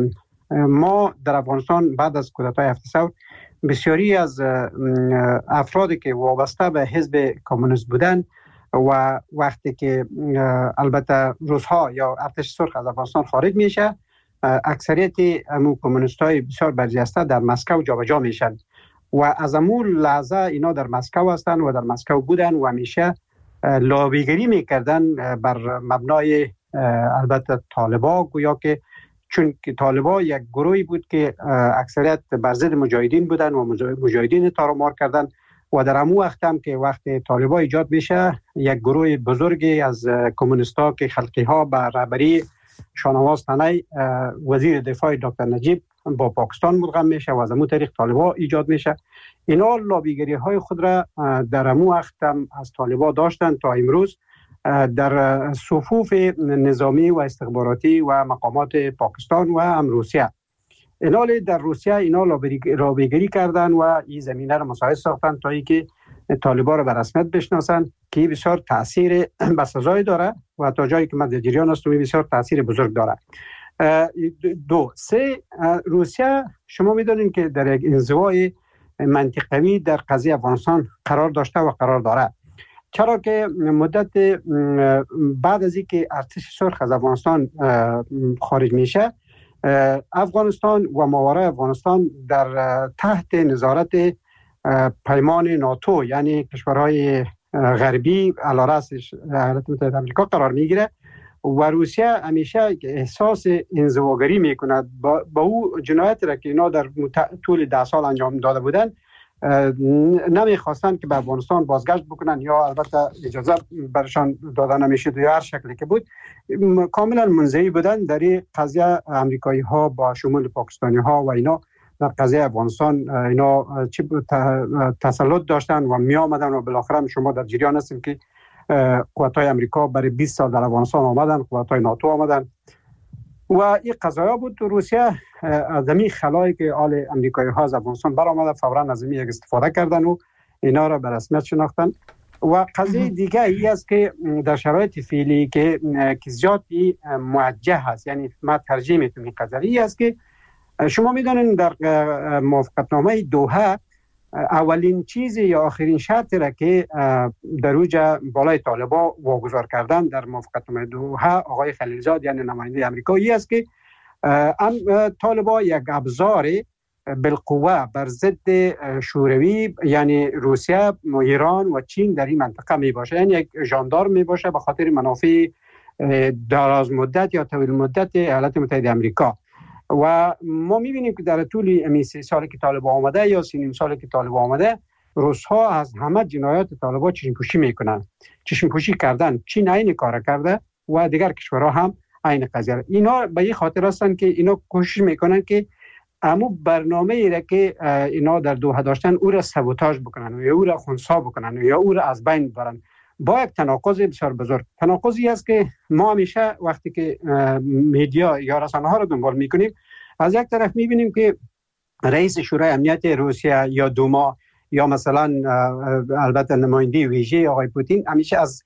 ما در افغانستان بعد از کودتای هفت ثور بسیاری از افرادی که وابسته به حزب کمونیست بودن و وقتی که البته روس‌ها یا ارتش سرخ از افغانستان خارج میشه، اکثریت امو کمونیست‌های بسیار برجسته در مسکو جابجا میشن و از امور لحظه اینا در مسکو هستن و در مسکو بودن و همیشه لابیگری میکردن بر مبنای البته طالبا، گویا که چون که طالبا یک گروهی بود که اکثریت بر ضد مجاهدین بودن و مجاهدین تارمار کردن و در همون وقت هم که وقت طالبا ایجاد میشه یک گروه بزرگی از کمونیستا که خلقی ها به رهبری شاهنواز تنی وزیر دفاع دکتر نجیب با پاکستان مدغم میشه و از همون طریق طالبا ایجاد میشه. اینا لابیگری های خود را در همون وقت هم از طالبا داشتن تا امروز در صفوف نظامی و استخباراتی و مقامات پاکستان و هم روسیه. اینا در روسیه اینا لابیگری کردن و این زمینه را مساعد ساختن تا اینکه طالبان را به رسمیت بشناسن که بسیار تاثیر بسزایی داره و تا جایی که من در جریان هستم بسیار تاثیر بزرگ داره. دو سه روسیه شما میدونین که در یک انزوای منطقوی در قضیه افغانستان قرار داشته و قرار داره، چرا که مدت بعد از اینکه ارتش سرخ از افغانستان خارج میشه، افغانستان و ماورای افغانستان در تحت نظارت پیمان ناتو یعنی کشورهای غربی علی رأسش ایالات متحده آمریکا قرار میگیره و روسیه همیشه احساس انزواگری میکند با, با او جنایت را که اینا در طول ده سال انجام داده بودن نمیخواستن که به افغانستان بازگشت بکنن یا البته اجازه برشان داده نمیشد یا هر شکلی که بود، کاملا منزوی بودن در این قضیه. امریکایی ها با شمول پاکستانی ها و اینا در قضیه افغانستان اینا چی تسلط داشتن و می آمدن و بالاخره شما در جریان هستیم که قوت‌های امریکا برای بیست سال در افغانستان آمدن، قوت‌های ناتو آمدن و این قضایا بود. روسیه از این خلایی که آل امریکایی ها از افغانستان برآمده فوراً از این یک استفاده کردن و اینا را به رسمیت شناختن. و قضیه دیگه ای است که در شرایط فعلی که که زیادی موجه هست، یعنی ما ترجیح میتونیم این قضیه ای است که شما میدونین در موافقتنامه دوحه اولین چیز یا آخرین شرطی را که در اوج بالای طالبان واگذار کردن در موافقتنامه دوحه آقای خلیلزاد یعنی نماینده امریکایی است که ام طالبان یک ابزار بالقوه بر ضد شوروی یعنی روسیه، ایران و چین در این منطقه می باشه، یعنی یک ژاندارم می باشه به خاطر منافع دراز مدت یا طویل مدت ایالات متحده آمریکا. و ما می بینیم که در طول این سه سالی که طالبان آمده یا سه نیم سالی که طالبان آمده، روس ها از همه جنایات طالبان چشم پوشی میکنن، چشم پوشی کردن. چین این کار کرده و دیگر کشورها هم این قضیه. اینا به این خاطر هستند که اینا کوشش میکنن که امو برنامه ای را که اینا در دوحه داشتن او را سابوتاژ بکنن یا او را خنثی بکنن یا او را از بین ببرن با یک تناقض بسیار بزرگ. تناقضی است که ما همیشه وقتی که میدیا یا رسانه ها را دنبال میکنیم، از یک طرف میبینیم که رئیس شورای امنیت روسیه یا دوما یا مثلا البته نماینده ویژه آقای پوتین همیشه از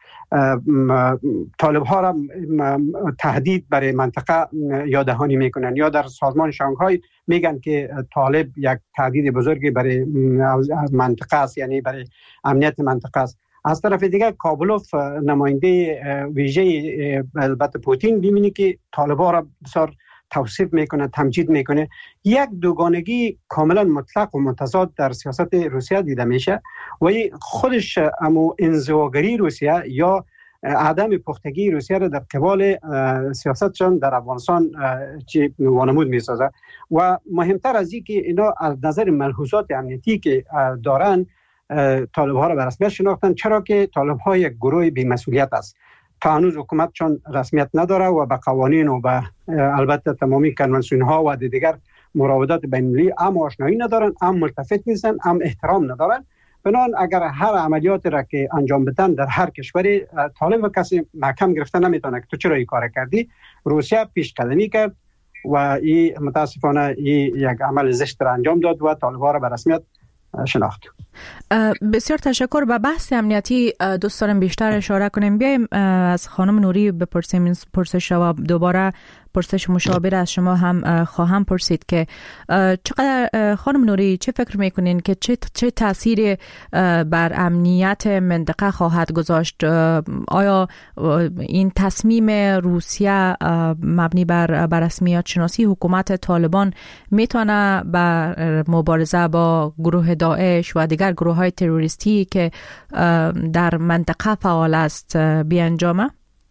طالب ها را تهدید برای منطقه یاددهانی میکنن، یا در سازمان شانگهای میگن که طالب یک تهدید بزرگی برای منطقه است، یعنی برای امنیت منطقه است. از طرف دیگر کابلوف نماینده ویژه البته پوتین میبینی که طالبان را بسیار توصیف میکنه، تمجید میکنه. یک دوگانگی کاملا مطلق و متضاد در سیاست روسیه دیده میشه و خودش امو انزواگری روسیه یا عدم پختگی روسیه را در قبال سیاستشان در افغانستان چی وانمود میسازه. و مهمتر از این که اینا از نظر ملحوظات امنیتی که دارن طالب ها را به رسمیت شناختن، چرا که طالب ها یک گروه بی‌مسئولیت است. تا هنوز حکومت چون رسمیت نداره و به قوانین و به البته تمامی کنوانسیون ها و دیگر مراودات بین المللی هم آشنایی ندارن، هم ملتفت نیستن، هم احترام ندارن. بنابراین اگر هر عملیات را که انجام بدن در هر کشوری، طالب و کسی محکم گرفته نمیتونه که تو چرا این کار کردی. روسیه پیش قدمی کرد و این متاسفانه این یک عمل زشت را انجام داد و طالب‌ها را به رسمیت شناخت. بسیار تشکر. به بحث امنیتی دوست دارم بیشتر اشاره کنیم. بیایم از خانم نوری بپرسیم این پرسش و دوباره پرسش مشابه از شما هم خواهم پرسید که چقدر خانم نوری چه فکر میکنین که چه چه تأثیری بر امنیت منطقه خواهد گذاشت؟ آیا این تصمیم روسیه مبنی بر رسمیت شناسی حکومت طالبان میتونه بر مبارزه با گروه داعش و دیگر گروه های تروریستی که در منطقه فعال است بیانجامه؟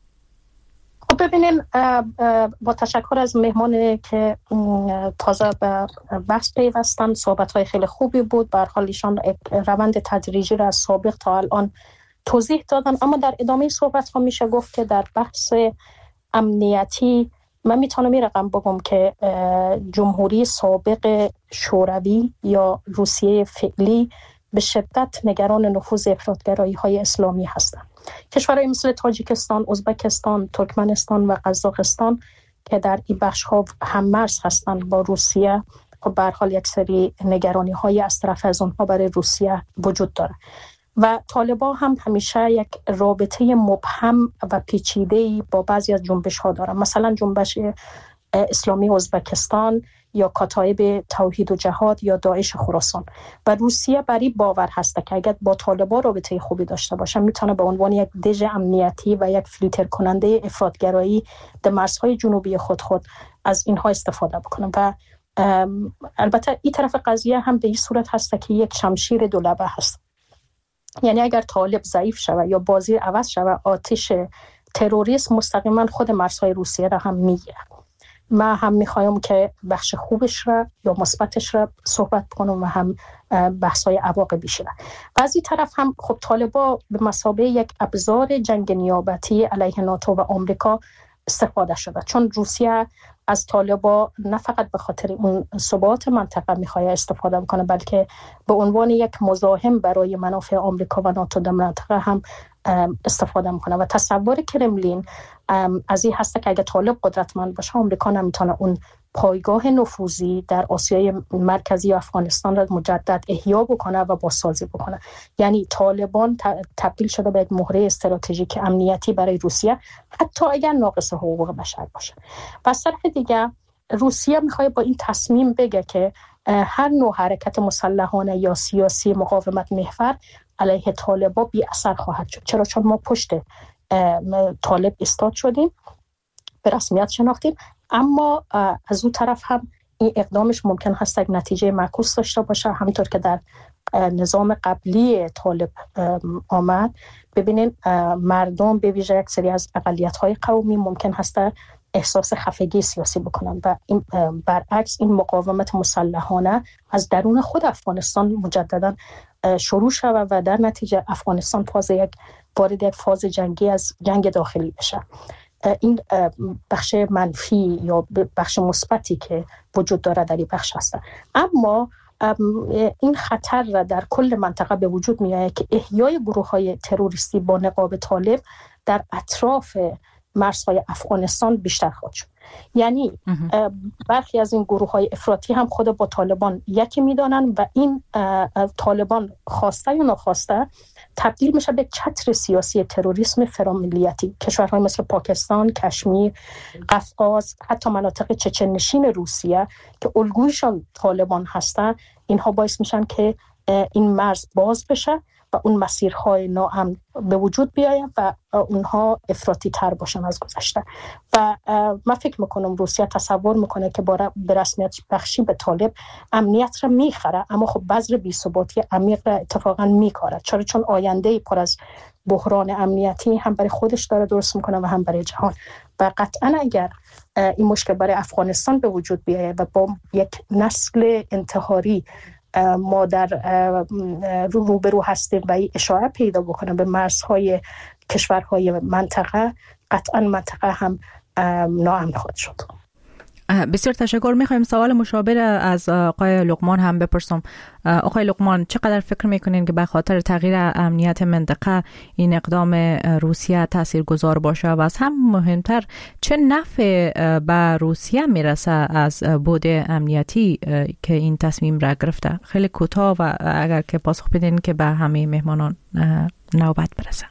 خب ببینیم، با تشکر از مهمانی که تازه به بحث پیوستن، صحبت‌های خیلی خوبی بود. به هر حال ایشان روند تدریجی را از سابق تا الان توضیح دادن، اما در ادامه صحبت‌ها میشه گفت که در بحث امنیتی من میتونم این رقم بگم که جمهوری سابق شوروی یا روسیه فعلی به شدت نگران نفوذ افراطگرایی های اسلامی هستند. کشورهای مثل تاجیکستان، ازبکستان، ترکمنستان و قزاقستان که در این بخش ها هم‌مرز هستند با روسیه، خب به هر حال یک سری نگرانی های از طرف از اونها برای روسیه وجود داره. و طالبان هم همیشه یک رابطه مبهم و پیچیده‌ای با بعضی از جنبش ها دارن، مثلا جنبش اسلامی ازبکستان یا کتایب توحید و جهاد یا داعش خراسان. و روسیه بری باور هسته که اگر با طالبان رابطه خوبی داشته باشه میتونه به عنوان یک دژ امنیتی و یک فیلتر کننده افراطگرایی در مرزهای جنوبی خود خود از اینها استفاده بکنه. و البته این طرف قضیه هم به این صورت هسته که یک شمشیر دو لبه هست، یعنی اگر طالب ضعیف شود یا بازی عوض شود، آتش تروریسم مستقیما خود مرزهای روسیه را هم میگیره. من هم میخوایم که بخش خوبش را یا مثبتش را صحبت کنم و هم بحث‌های عواقبش را. و از این طرف هم خب طالبان به مثابه یک ابزار جنگ نیابتی علیه ناتو و آمریکا استفاده شده، چون روسیه از طالبان نه فقط به خاطر اون ثبات منطقه میخواد استفاده بکنه، بلکه به عنوان یک مزاحم برای منافع آمریکا و ناتو در منطقه هم استفاده میکنه. و تصور کرملین از این هسته که اگه طالب قدرتمند باشه، آمریکا نمیتونه اون پایگاه نفوذی در آسیای مرکزی و افغانستان را مجدد احیا بکنه و بازسازی بکنه. یعنی طالبان تبدیل شده به یک مهره استراتژیک امنیتی برای روسیه، حتی اگر ناقص حقوق بشر باشه. و از طرف دیگه روسیه میخواد با این تصمیم بگه که هر نوع حرکت مسلحانه یا سیاسی مقاومت محور علیه طالبان بی اثر خواهد شد. چرا؟ چون ما پشت طالب استاد شدیم، به رسمیت شناختیم، اما از اون طرف هم این اقدامش ممکن هست یک نتیجه معکوس داشته باشه، همونطور که در نظام قبلی طالب آمد. ببینین مردم به ویژه یک سری از اقلیت‌های قومی ممکن هست احساس خفگی سیاسی بکنن و این برعکس این مقاومت مسلحانه از درون خود افغانستان مجددا شروع شود و در نتیجه افغانستان فاز یک وارد یک فاز جنگی از جنگ داخلی بشه. این بخش منفی یا بخش مثبتی که وجود داره در این بخش هست. اما این خطر را در کل منطقه به وجود می آید که احیای گروه‌های تروریستی با نقاب طالب در اطراف مرزهای افغانستان بیشتر خواهد شد. یعنی برخی از این گروه‌های افراطی هم خود با طالبان یکی می‌دانند و این طالبان خواسته یا ناخواسته تبدیل میشه به چتر سیاسی تروریسم فراملیتی. کشورهای مثل پاکستان، کشمیر، قفقاز، حتی مناطق چچنشین روسیه که الگویشان طالبان هستند، اینها باعث میشن که این مرز باز بشه و اون مسیرهای ناامن به وجود بیاید و اونها افراطی تر باشن از گذشته. و من فکر میکنم روسیه تصور میکنه که با به رسمیت بخشی به طالب امنیت را میخره، اما خب بذر بی‌ثباتی عمیق را اتفاقا میکاره. چرا؟ چون آینده پر از بحران امنیتی هم برای خودش داره درست میکنه و هم برای جهان. و قطعا اگر این مشکل برای افغانستان به وجود بیاید و با یک نسل انتحاری ما در رو روبرو هستیم و این اشاره پیدا بکنه به مرزهای کشورهای منطقه، قطعا منطقه هم ناامن خواهد شد. بسیار تشکر. میخوایم سوال مشابه از آقای لقمان هم بپرسم. آقای لقمان، چقدر فکر میکنین که به خاطر تغییر امنیت منطقه این اقدام روسیه تاثیرگذار باشه و از هم مهمتر چه نفع به روسیه میرسه از بود امنیتی که این تصمیم را گرفته؟ خیلی کوتاه و اگر که پاسخ بدین که به همه مهمانان نوبت برسه.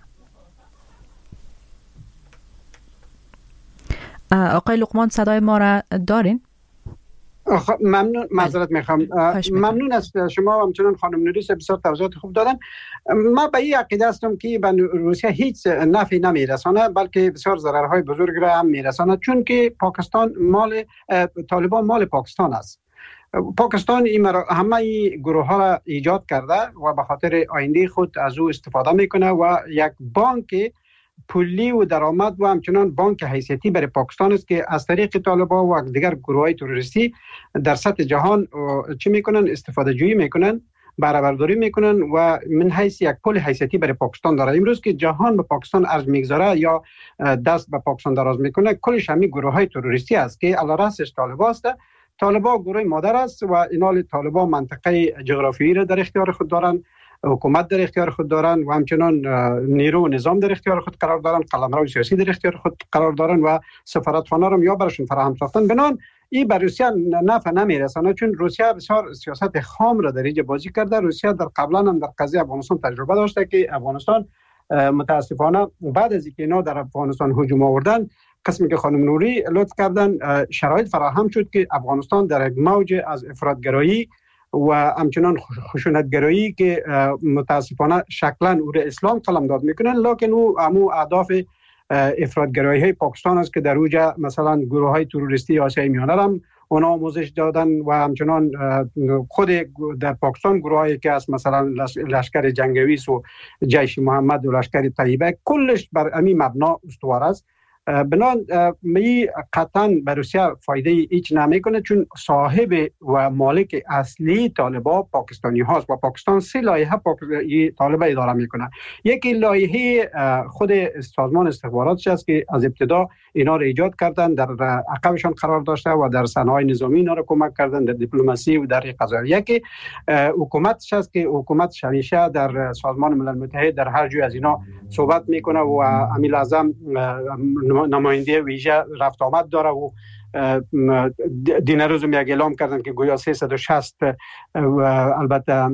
آقای لقمان صدای ما را دارین؟ ممنون، معذرت میخوام. ممنون از شما و همچنان خانم نوریس، بسیار توضیحات خوب دادن. ما به این عقیده هستم که به روسیه هیچ نفعی نمیرسانه، بلکه بسیار ضررهای بزرگ را هم میرسانه، چون که پاکستان مال طالبان مال پاکستان است. پاکستان این همه این گروه ها را ایجاد کرده و به خاطر آینده خود از او استفاده میکنه و یک بانک پولی و درآمد و همچنان بانک حیثیتی برای پاکستان است که از طریق طالبان و دیگر گروه‌های تروریستی در سطح جهان چی میکنن؟ استفاده جویی میکنن، بهره برداری میکنن و من حیث یک پول حیثیتی برای پاکستان داره. امروز که جهان به پاکستان ارج میگذاره یا دست به پاکستان دراز میکنه، کلش همین گروه‌های تروریستی است که علی رأسش طالبان است. طالبان گروه مادر است و اینال طالبان منطقه جغرافیایی را در اختیار خود دارن، حکومت در اختیار خود دارن و همچنان نیرو و نظام در اختیار خود قرار دارن، قلمرو سیاسی در اختیار خود قرار دارن و سفارتخانه را یا براشون فراهم ساختن. بنان این بر روسیه نفع نمیرسانه، چون روسیه بسیار سیاست خام را در اینجا بازی کرده. روسیه در قبلا هم در قضیه افغانستان تجربه داشته که افغانستان متاسفانه بعد از اینکه اینا در افغانستان هجوم آوردن، قسمی که خانم نوری لطف کردن، شرایط فراهم شد که افغانستان در یک موج از افراطگرایی و همچنان خشونتگرایی که متاسفانه شکلا او را اسلام قلمداد میکنن، لکن او همو اهداف افراطگرایی های پاکستان است که در اوجا مثلا گروه های تروریستی آسیای میانه هم اونا آموزش دادن و همچنان خود در پاکستان گروه هایی که از مثلا لشکر جنگویس و جیش محمد و لشکر طیبه کلش بر همین مبنا استوار است. بنان می قطعا به روسیه فایده هیچ نمیکنه، چون صاحب و مالک اصلی طالبان پاکستانی هاست و پاکستان سه لایحه پاک... طالبان اداره میکنه. یکی لایحه خود سازمان استخباراتش است که از ابتدا اینا را ایجاد کردن، در عقبشان قرار داشته و در صنایع نظامی اینا را کمک کردن، در دیپلماسی و در قضایی. یکی حکومتش است که حکومت همیشه در سازمان ملل متحد در هر جای از اینا صحبت میکنه و امیر اعظم نماینده ویژه رفت آمد داره و دین روز یک اعلام کردن که گویا سیصد و شصت البته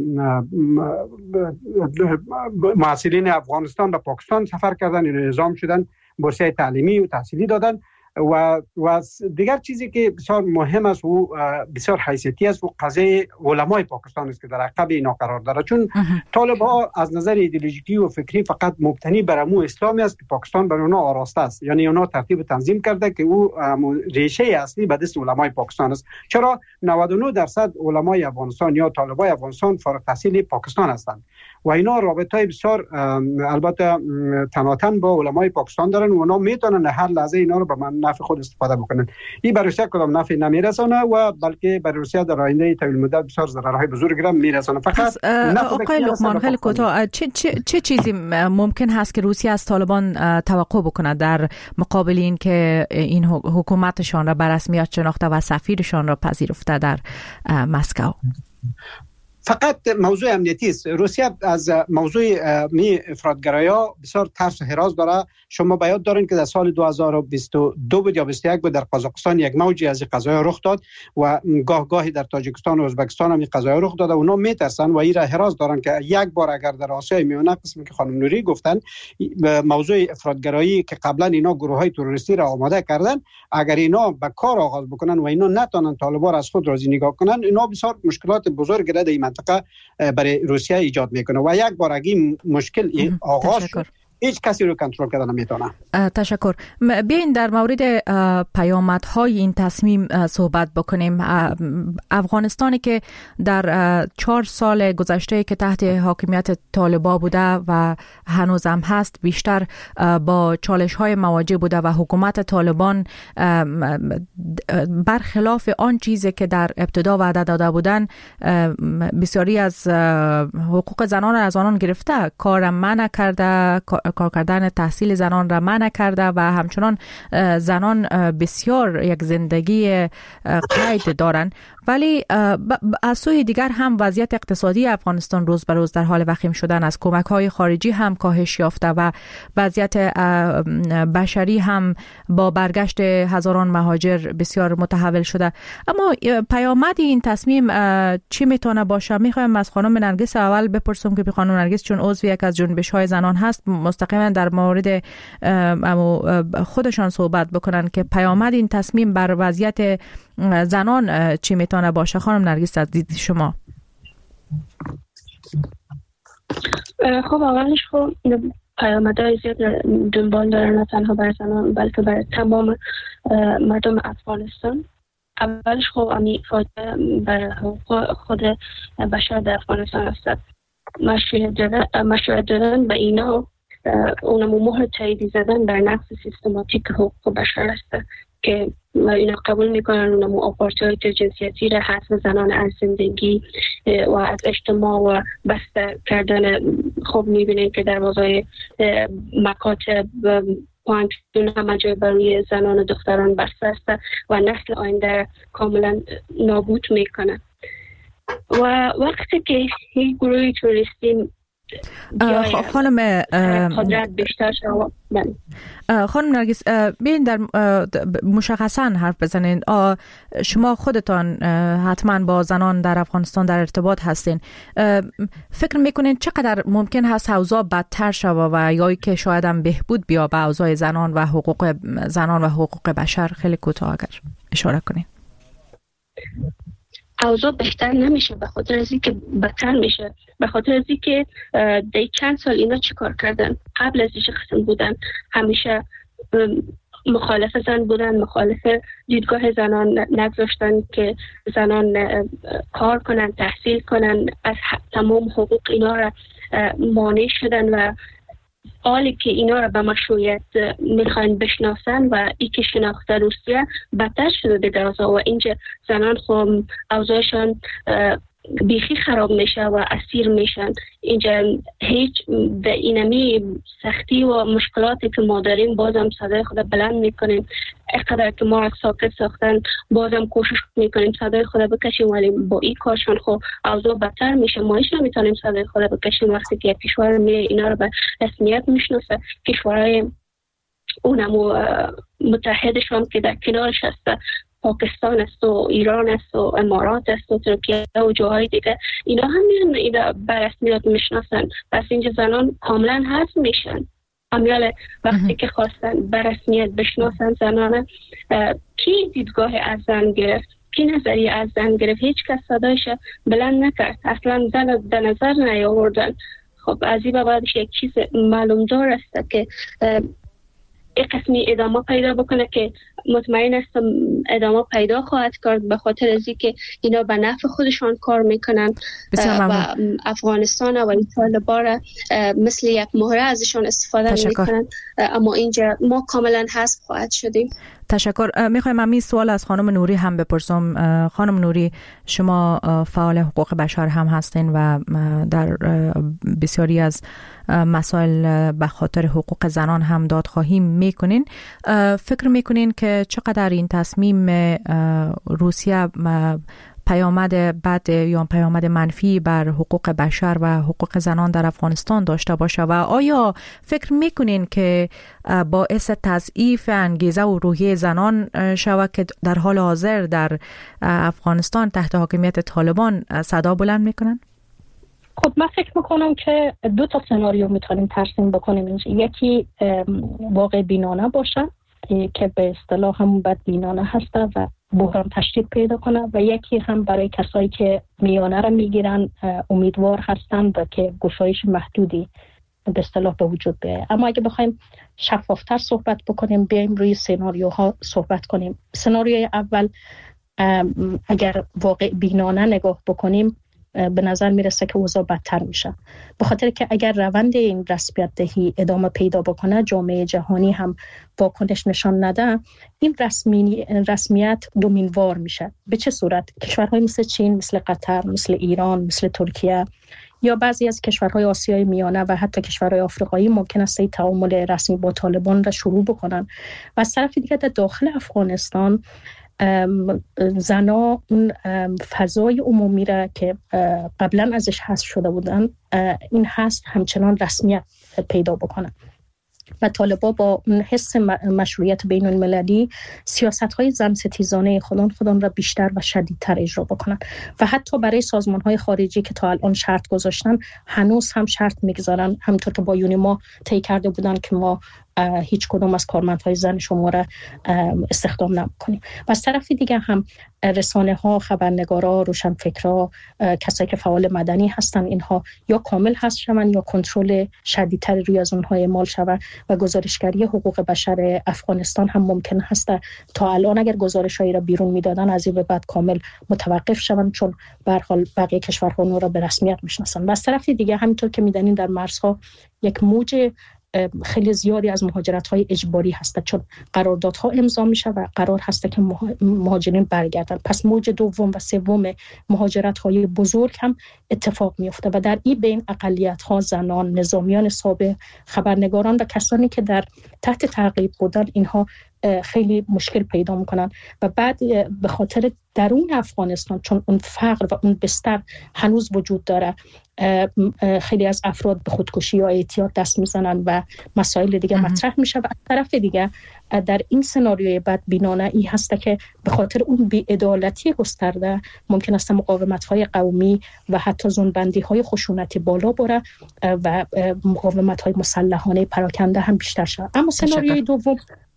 محصلین افغانستان به پاکستان سفر کردن، اعزام شدن، بورسیه تعلیمی و تحصیلی دادن و و دیگر چیزی که بسیار مهم است و بسیار حیثیتی است و قضیه علمای پاکستان است که در عقب اینا قرار داره، چون طالب‌ها از نظر ایدئولوژیکی و فکری فقط مبتنی بر امو اسلامی است که پاکستان بر اونها آراسته است، یعنی اونها ترتیب تنظیم کرده که او ریشه اصلی به دست علمای پاکستان است. چرا نود و نه درصد علمای افغانستان یا طالبای افغانستان فارغ التحصیل پاکستان هستند و اینا رابطه بسیار البته تناتن با علمای پاکستان دارن و اونا میتونن هر لحظه اینا رو به من نفع خود استفاده بکنن. این برای روسیه کدام نفع نمیرسونه و بلکه برای روسیه در آینده طویل مدت بسیار ضررهای بزرگی را میرسونه. فقط آقای لقمان خیلی کوتاه، چه چه چه چیزی ممکن هست که روسیه از طالبان توقع بکنه در مقابل این که این حکومتشان را به رسمیت شناخته و سفیرشان را پذیرفته در مسکو؟ فقط موضوع امنیتی است. روسیه از موضوع می افراطگرایی‌ها بسیار ترس و هراس داره. شما به یاد دارین که در سال دو هزار و بیست و دو بود یا بیست و یک بود در قزاقستان یک موجی از این قضایا رخ داد و گاه گاهی در تاجیکستان و ازبکستان هم این قضایا رخ داده. اونا میترسن و این را هراس دارن که یک بار اگر در آسیای میانه، قسمی که خانم نوری گفتن، موضوع افراطگرایی که قبلا اینا گروه‌های تروریستی را آماده کردن، اگر اینا به کار آغاز بکنن و اینا نتونن طالبان از خود راضی نگاه کنن، اینا بسیار مشکلات بزرگی را در این منطقه برای روسیه ایجاد میکنه و یک بار اگه مشکل آغاز شد هیچ کسی رو کنترل کردن نمیتونه. تشکر. بیاین در مورد پیامدهای این تصمیم صحبت بکنیم. افغانستانی که در چهار سال گذشته که تحت حاکمیت طالبان بوده و هنوز هم هست، بیشتر با چالش های مواجه بوده و حکومت طالبان برخلاف آن چیزی که در ابتدا وعده داده بودن، بسیاری از حقوق زنان از آنان گرفته، کار منع کرده، کار کردن تحصیل زنان را منع کرده و همچنان زنان بسیار یک زندگی قید دارن. ولی از سوی دیگر هم وضعیت اقتصادی افغانستان روز به روز در حال وخیم شدن از کمک‌های خارجی هم کاهش یافته و وضعیت بشری هم با برگشت هزاران مهاجر بسیار متحول شده. اما پیامد این تصمیم چی میتونه باشه؟ میخوایم از خانم نرگس اول بپرسم که خانم نرگس چون عضو یک از جنبش‌های زنان هست، مستقیما در مورد خودشان صحبت بکنن که پیامد این تصمیم بر وضعیت زنان چی میتونه باشه. خانم نرگس از دید شما. خب اولش خب پیامدهای زیاد دنبال دارن، نه تنها بر زنان بلکه بر تمام مردم افغانستان. اولش خب امی فاجعه بر حقوق خود بشر در افغانستان است. مشروعیت دادن به اینا اونمو مهر تاییدی زدن بر نقض سیستماتیک حقوق بشر است که اینا قبول میکنن اونمو آپارتاید جنسیتی را، حذف زنان از زندگی و از اجتماع و بسته کردن. خب میبینید که در بازای مکاتب پوانتون همه جای برای زنان و دختران بسته است و نسل آینده کاملا نابود میکنه. و وقتی که هیچ گروه توریستی خانم قدرت بیشتر شد، خانم نرگس بیاین در مشخصا حرف بزنین. شما خودتان حتما با زنان در افغانستان در ارتباط هستین. فکر میکنین چقدر ممکن هست اوضاع بدتر شود و یا که شاید هم بهبود بیا به اوضاع زنان و حقوق زنان و حقوق بشر؟ خیلی کوتاه اگر اشاره کنین. اوضاع بهتر نمیشه، به خاطر از اینکه بدتر میشه، به خاطر از اینکه در چند سال اینا چی کار کردن. قبل از اینکه قسم بودن همیشه مخالف زن بودن، مخالف دیدگاه زنان، نگذاشتن که زنان کار کنن، تحصیل کنن، از تمام حقوق اینا را مانع شدن و حالی که اینا را به مشروعیت میخوان بشناسن و ای که شناخته روسیه بدتر شده دیگه اوضاع و اینجا زنان خب اوضاعشان بیخی خراب میشه و اسیر میشن. اینجا هیچ به اینمی سختی و مشکلاتی که ما داریم بازم صدای خود بلند میکنیم. اقدر که ما ساکت ساختن بازم کوشش میکنیم صدای خود بکشیم، ولی با این کارشان خب اوضاع بدتر میشه. ما هیچ نمیتونیم صدای خود بکشیم وقتی که کشور میره اینا رو به رسمیت میشناسه. کشورهای اونمو متحدشون که در کنارش هست، پاکستان است و ایران است و امارات است و ترکیه و جاهای دیگه، اینا هم میان اینا به رسمیت میشناسن. پس اینجا زنان کاملا حذف میشن. امیال وقتی که خواستن به رسمیت بشناسن زنانه، کی دیدگاه از زن گرفت، کی نظریه از زن گرفت؟ هیچ کس صدایش بلند نکرد، اصلا زن به نظر نیاوردن. خب از این بعدش یک چیز معلوم دار است که یک قسمی ادامه پیدا بکنه که مطمئن هستم ادامه پیدا خواهد کرد، به خاطر ازی که اینا به نفع خودشان کار میکنن و افغانستان و این طالبان مثل یک مهره ازشان استفاده میکنن. اما اینجا ما کاملا حذف خواهد شدیم. تشکر. میخوایم همین سوال از خانم نوری هم بپرسم. خانم نوری، شما فعال حقوق بشر هم هستین و در بسیاری از مسائل به خاطر حقوق زنان هم دادخواهی میکنین. فکر میکنین که چقدر این تصمیم روسیه پیامد بد یا پیامد منفی بر حقوق بشر و حقوق زنان در افغانستان داشته باشه و آیا فکر میکنین که باعث تضعیف انگیزه و روحیه زنان شود که در حال حاضر در افغانستان تحت حاکمیت طالبان صدا بلند میکنن؟ خب من فکر میکنم که دو تا سناریو میتونیم ترسیم بکنیم اینجا. یکی واقع بینانه باشه که به اصطلاح هم بدبینانه هسته و بحران تشدید پیدا کنه، و یکی هم برای کسایی که میانه را میگیرن امیدوار هستن و که گشایش محدودی به اصطلاح به وجود بیاید. اما اگه بخوایم شفافتر صحبت بکنیم، بیایم روی سناریوها صحبت کنیم. سناریوی اول اگر واقع بینانه نگاه بکنیم به نظر میرسه که اوضاع بدتر میشه، به خاطر که اگر روند این رسمیت دهی ادامه پیدا بکنه، جامعه جهانی هم واکنش نشان نده، این رسمی رسمیت دومینوار میشه. به چه صورت؟ کشورهای مثل چین، مثل قطر، مثل ایران، مثل ترکیه یا بعضی از کشورهای آسیای میانه و حتی کشورهای آفریقایی ممکن است تعامل رسمی با طالبان را شروع بکنن. و از طرف دیگه در داخل افغانستان زنا اون فضای عمومی را که قبلا ازش حذف شده بودن، این حذف همچنان رسمیت پیدا بکنه و طالبان با اون حس مشروعیت بین المللی سیاست‌های زن ستیزانه خودان خودان را بیشتر و شدیدتر اجرا بکنن و حتی برای سازمان‌های خارجی که تا الان شرط گذاشتن هنوز هم شرط می‌گذارن، همونطور که با یونیما طی کرده بودن که ما هیچ کدوم از کارمندهای زن شما را استخدام نمی‌کنیم. و از طرف دیگه هم رسانه‌ها، خبرنگارا، روشنفکرا، کسایی که فعال مدنی هستن، اینها یا کامل حذف شون یا کنترل شدیدتر روی از اونها اعمال شود و گزارشگری حقوق بشر افغانستان هم ممکن هست تا الان اگر گزارشایی را بیرون میدادن از این به بعد کامل متوقف شون، چون به هر حال بقیه کشورها اون را به رسمیت میشناسن. و از طرف دیگه همینطور که میدونین در مرزها یک موج خیلی زیادی از مهاجرت‌های اجباری هست، چون قراردادها امضا میشه و قرار هست که مهاجرین برگردن. پس موج دوم و سوم مهاجرت‌های بزرگ هم اتفاق میفته و در این بین اقلیت‌ها، زنان، نظامیان سابق، خبرنگاران و کسانی که در تحت تعقیب بودن، اینها خیلی مشکل پیدا میکنن و بعد به خاطر درون افغانستان، چون اون فقر و اون بستر هنوز وجود داره، خیلی از افراد به خودکشی یا اعتیاد دست میزنن و مسائل دیگه مطرح میشه. و از طرف دیگه در این سناریوی بدبینانه ای هست که به خاطر اون بی‌عدالتی گسترده ممکن است مقاومت‌های قومی و حتی زنبندی‌های خشونتی بالا بره و مقاومت‌های مسلحانه پراکنده هم بیشتر شود. اما سناریوی دوم،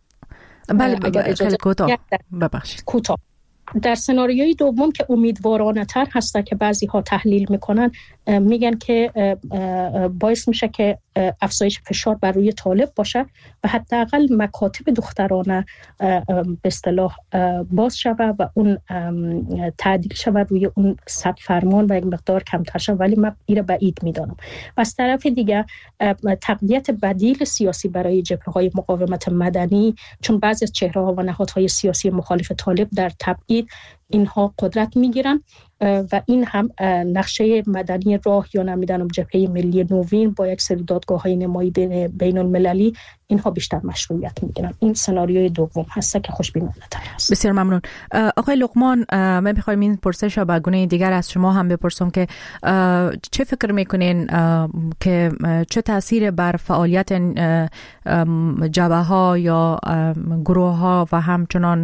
بله خیلی کوتاه ببخشید کوتاه در سناریوی دوم که امیدوارانه تر هسته که بعضی ها تحلیل میکنن، میگن که باعث میشه که افزایش فشار بر روی طالب باشه و حداقل مکاتب دخترانه به اصطلاح باز شود و اون تعدیل شود روی اون صد فرمان و یک مقدار کمتر شود، ولی من این بعید میدانم. و از طرف دیگه تقویت بدیل سیاسی برای جبهه‌های مقاومت مدنی، چون بعضی از چهره‌ها و نهادهای سیاسی مخالف طالب در تبعید اینها قدرت میگیرن و این هم نقشه مدنی راه یا نمیدانم جبهه ملی نوین با یک سری دادگاه‌های نمایی بین المللی، اینها بیشتر مشروعیت میگیرن. این سناریوی دوم هست که خوشبینانه‌تر است. بسیار ممنون. آقای لقمان، من می‌خوایم این پرسش را به گونه دیگر از شما هم بپرسم که چه فکر میکنین که چه تأثیر بر فعالیت جبهه‌ها یا گروه‌ها و همچنان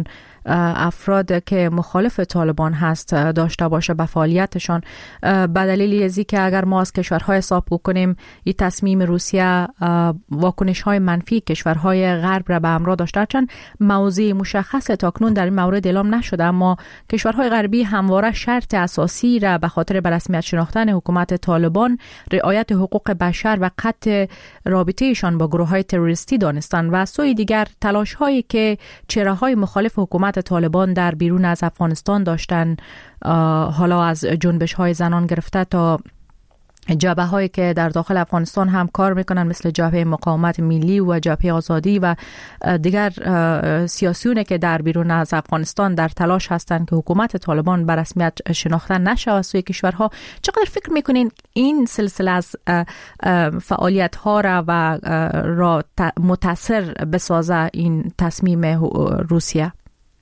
افراد که مخالف طالبان هست داشته باشه به فعالیتشان، به دلیل ازی که اگر ما از کشورهای حساب کنیم این تصمیم روسیه واکنش های منفی کشورهای غرب را به همراه داشته، چون موضوع مشخص تاکنون در این مورد اعلام نشده، اما کشورهای غربی همواره شرط اساسی را به خاطر به رسمیت شناختن حکومت طالبان رعایت حقوق بشر و قطع رابطهشان با گروه های تروریستی دانستند و از سوی دیگر تلاش هایی که چهره های مخالف حکومت طالبان در بیرون از افغانستان داشتن، حالا از جنبش های زنان گرفته تا جبهه هایی که در داخل افغانستان هم کار میکنن مثل جبهه مقاومت ملی و جبهه آزادی و دیگر سیاسیونه که در بیرون از افغانستان در تلاش هستند که حکومت طالبان به رسمیت شناخته نشه از سوی کشورها، چقدر فکر میکنین این سلسله از فعالیت ها را و را متاثر بسازه این تصمیم روسیه؟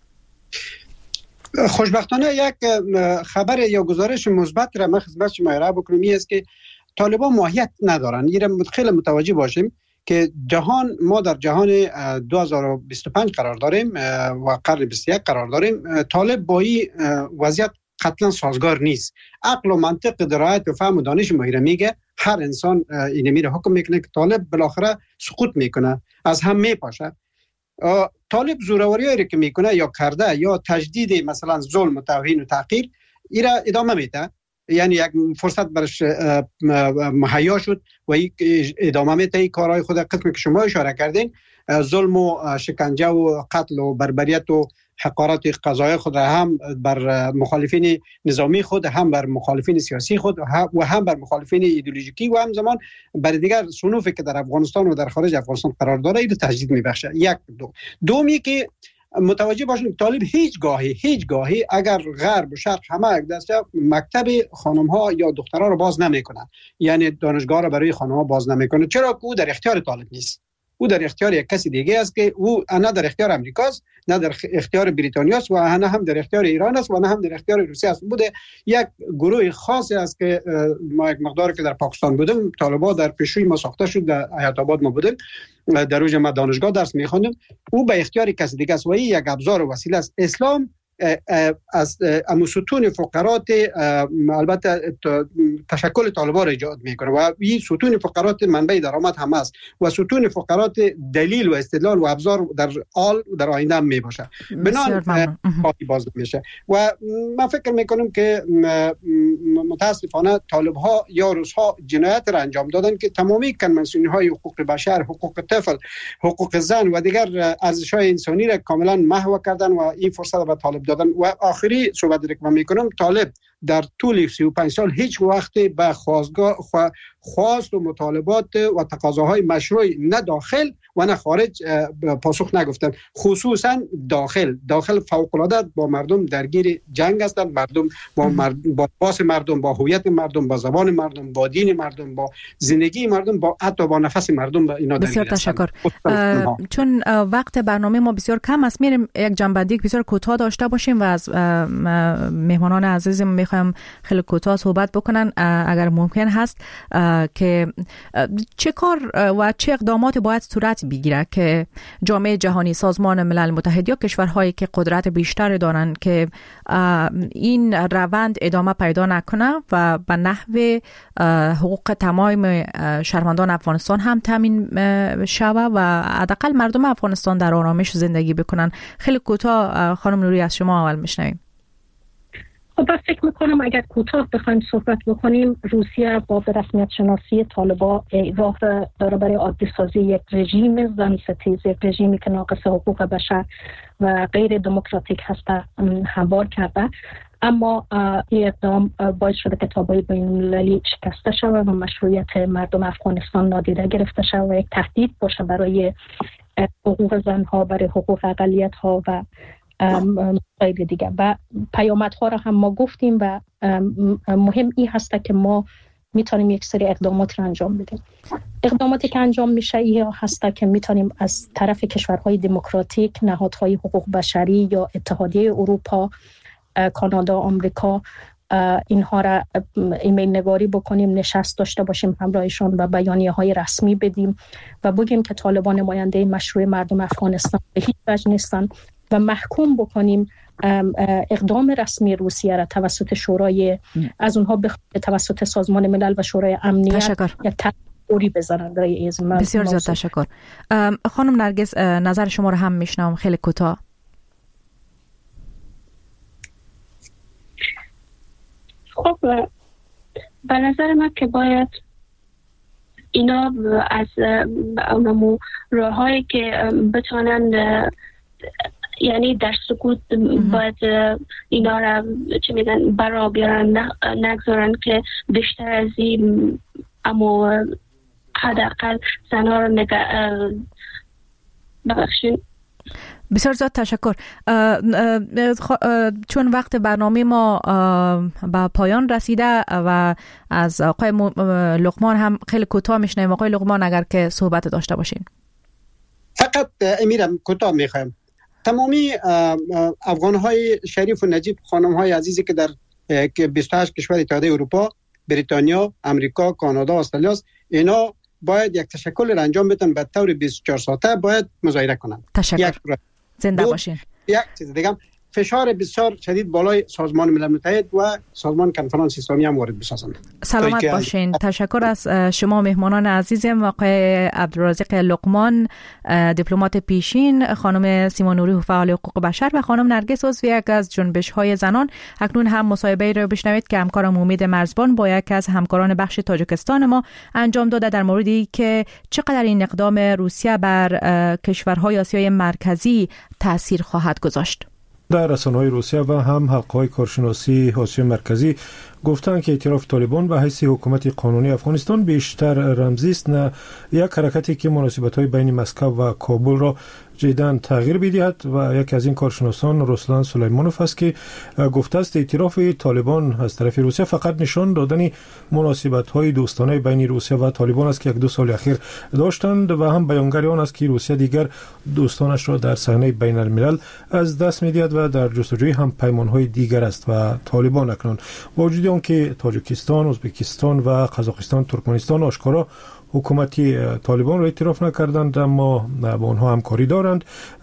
خوشبختانه یک خبر یا گزارش مثبت را من خدمت شما ارائه بکنم، این است که طالبان ماهیت ندارن. این خیلی متوجه باشیم که جهان، ما در جهان دو هزار و بیست و پنج قرار داریم و قرن بیست و یک قرار داریم. طالب با این وضعیت قطعا سازگار نیست. عقل و منطق درایت و فهم و دانش ما میگه هر انسان اینو میره حکم میکنه که طالب بالاخره سقوط میکنه، از هم میپاشه. طالب زوروریایی که میکنه یا کرده یا تجدید مثلا ظلم و توهین و تحقیر ایرا ادامه میده، یعنی یک فرصت برش مهیا شد و ادامه میده این کارهای خود. قسمی که شما اشاره کردین، ظلم و شکنجه و قتل و بربریت و حقارت قضایی خود هم بر مخالفین نظامی خود، هم بر مخالفین سیاسی خود و هم بر مخالفین ایدئولوژیکی و همزمان بر دیگر صنوفی که در افغانستان و در خارج افغانستان قرار داره این تجدید میبخشه. یک دو دومی که متوجه باشیم طالب هیچ گاهی هیچ گاهی اگر غرب و شرق همه دسته مکتب خانم ها یا دخترها رو باز نمیکنه، یعنی دانشگاه رو برای خانم ها باز نمیکنه، چرا که او در اختیار طالب نیست. او در اختیار یک کسی دیگه است که او نه در اختیار امریکاست، نه در اختیار بریتانیا است و نه هم در اختیار ایران است و نه هم در اختیار روسیه است. بوده یک گروه خاصی است که ما یک مقداری که در پاکستان بودیم، طالبان در پیشروی ما ساخته شد، در حیات آباد ما بودیم، در اوج ما دانشگاه درس می‌خوندیم. او به اختیار کسی دیگه است و این یک ابزار و وسیله است. اسلام از ستون فقرات البته تشکل طالبان را ایجاد میکنه و این ستون فقرات منبع درآمد هم است و ستون فقرات دلیل و استدلال و ابزار در آل در آینده هم می باشه. بنان باز میشه و من فکر میکنم که متاسفانه طالب ها یا روس ها جنایت را انجام دادن که تمامی کنوانسیون های حقوق بشر، حقوق طفل، حقوق زن و دیگر ارزش های انسانی را کاملا محو کردن و این فرصت به طالب دادن. و آخری صحبت را که من میکنم، طالب در طول سی و پنج سال هیچ وقت به خواستگاه خواست و مطالبات و تقاضاهای مشروع نه داخل و نه خارج پاسخ نگفتن. خصوصا داخل داخل فوق العاده با مردم درگیر جنگ هستند، مردم با مردم، با باس مردم، با هویت مردم، با زبان مردم، با دین مردم، با زندگی مردم، با حتی با نفس مردم با اینا درگیر. بسیار تشکر. چون وقت برنامه ما بسیار کم است، میریم یک جنبندی بسیار کوتاه داشته باشیم و از مهمانان عزیزم میخوایم خیلی کوتاه صحبت بکنن اگر ممکن هست که چه کار و چه اقدامات باید صورت بگیره که جامعه جهانی، سازمان ملل متحد یا کشورهایی که قدرت بیشتر دارن که این روند ادامه پیدا نکنه و به نحو حقوق تمام شهروندان افغانستان هم تامین شوه و حداقل مردم افغانستان در آرامش زندگی بکنن. خیلی کوتاه خانم نوری از شما اول میشنویم. خب فکر میکنم اگر کوتاه بخوایم صحبت بکنیم، روسیه با به رسمیت شناسی طالبان راه داره برای عادی سازی یک رژیم زن ستیز، یک رژیمی که ناقص حقوق بشر و غیر دموکراتیک هسته هموار کرده. اما این اقدام باعث شده که تابع بین‌المللی شکسته شود و مشروعیت مردم افغانستان نادیده گرفته شود و یک تهدید باشه برای حقوق زنها، برای حقوق اقلیت‌ها و مسائل دیگه. و پیامدها را هم ما گفتیم و مهم این هسته که ما میتونیم یک سری اقدامات را انجام بدیم. اقداماتی که انجام میشه این هسته که میتونیم از طرف کشورهای دموکراتیک، نهادهای حقوق بشری یا اتحادیه اروپا، کانادا، آمریکا، اینها را ایمیل نگاری بکنیم، نشست داشته باشیم همراهشان و بیانیه های رسمی بدیم و بگیم که طالبان نماینده مشروع مردم افغانستان به هیچ وجه نیستن و محکوم بکنیم اقدام رسمی روسیه را توسط شورای از اونها به توسط سازمان ملل و شورای امنیت تشکر. یک تأثیری بزنند برای از بسیار زیاد تشکر. خانم نرگس، نظر شما را هم میشنوم خیلی کوتاه. خب به نظر من که باید اینا از اونمو راه هایی که بتونن یعنی در سکوت باید اینا را چه میگن برا بیارن، نگذارن که بیشتر از این اما حداقل زنها را نگه ببخشین. بسیار زیاد تشکر. چون وقت برنامه ما به پایان رسیده و از آقای لقمان هم خیلی کوتاه میشنویم. آقای لقمان اگر که صحبت داشته باشین. فقط امیرم کوتاه میخوایم. تمامی افغانهای شریف و نجیب، خانمهای عزیزی که در بیست و هشت کشور اتحادیه اروپا، بریتانیا، امریکا، کانادا، استرالیا است، اینا باید یک تشکل را انجام بدن به طور بیست و چهار ساعته باید مظاهره کنند. تشکر. زنده باشین. یک چیز دیگه، فشار بسیار شدید بالای سازمان ملل متحد و سازمان کنفرانس اسلامی هم وارد بسازند. سلامت باشین. تشکر از شما مهمانان عزیزم، آقای عبدالرازق لقمان دیپلمات پیشین، خانم سیما نوری فعال حقوق بشر و خانم نرگس عضو یک از جنبش های زنان. اکنون هم مصاحبه را بشنوید که همکارم امید مرزبان با یک از همکاران بخش تاجیکستان ما انجام داده در موردی که چقدر این اقدام روسیه بر کشورهای آسیای مرکزی تاثیر خواهد گذاشت. در رسانه‌های روسیه و هم حلقه‌های کارشناسی آسیای مرکزی گفتند که اعتراف طالبان به حیث حکومت قانونی افغانستان بیشتر رمزی است، نه یک حرکتی که مناسبت‌های بین مسکو و کابل را جداً تغییر بدهد. و یکی از این کارشناسان رسلان سلیمانوف است که گفته است اعتراف طالبان از طرف روسیه فقط نشان دادن مناسبت‌های دوستانه بین روسیه و طالبان است که یک دو سال اخیر داشتند و هم بیانگر آن است که روسیه دیگر دوستانش را در صحنه بین الملل از دست می‌دهد و در جستجوی هم پیمان‌های دیگر است و طالبان اکنون با وجود آن که تاجیکستان، ازبکستان و قزاقستان، ترکمنستان آشکارا حکومتی طالبان را اعتراف نکردند اما با آنها همکاری دارند.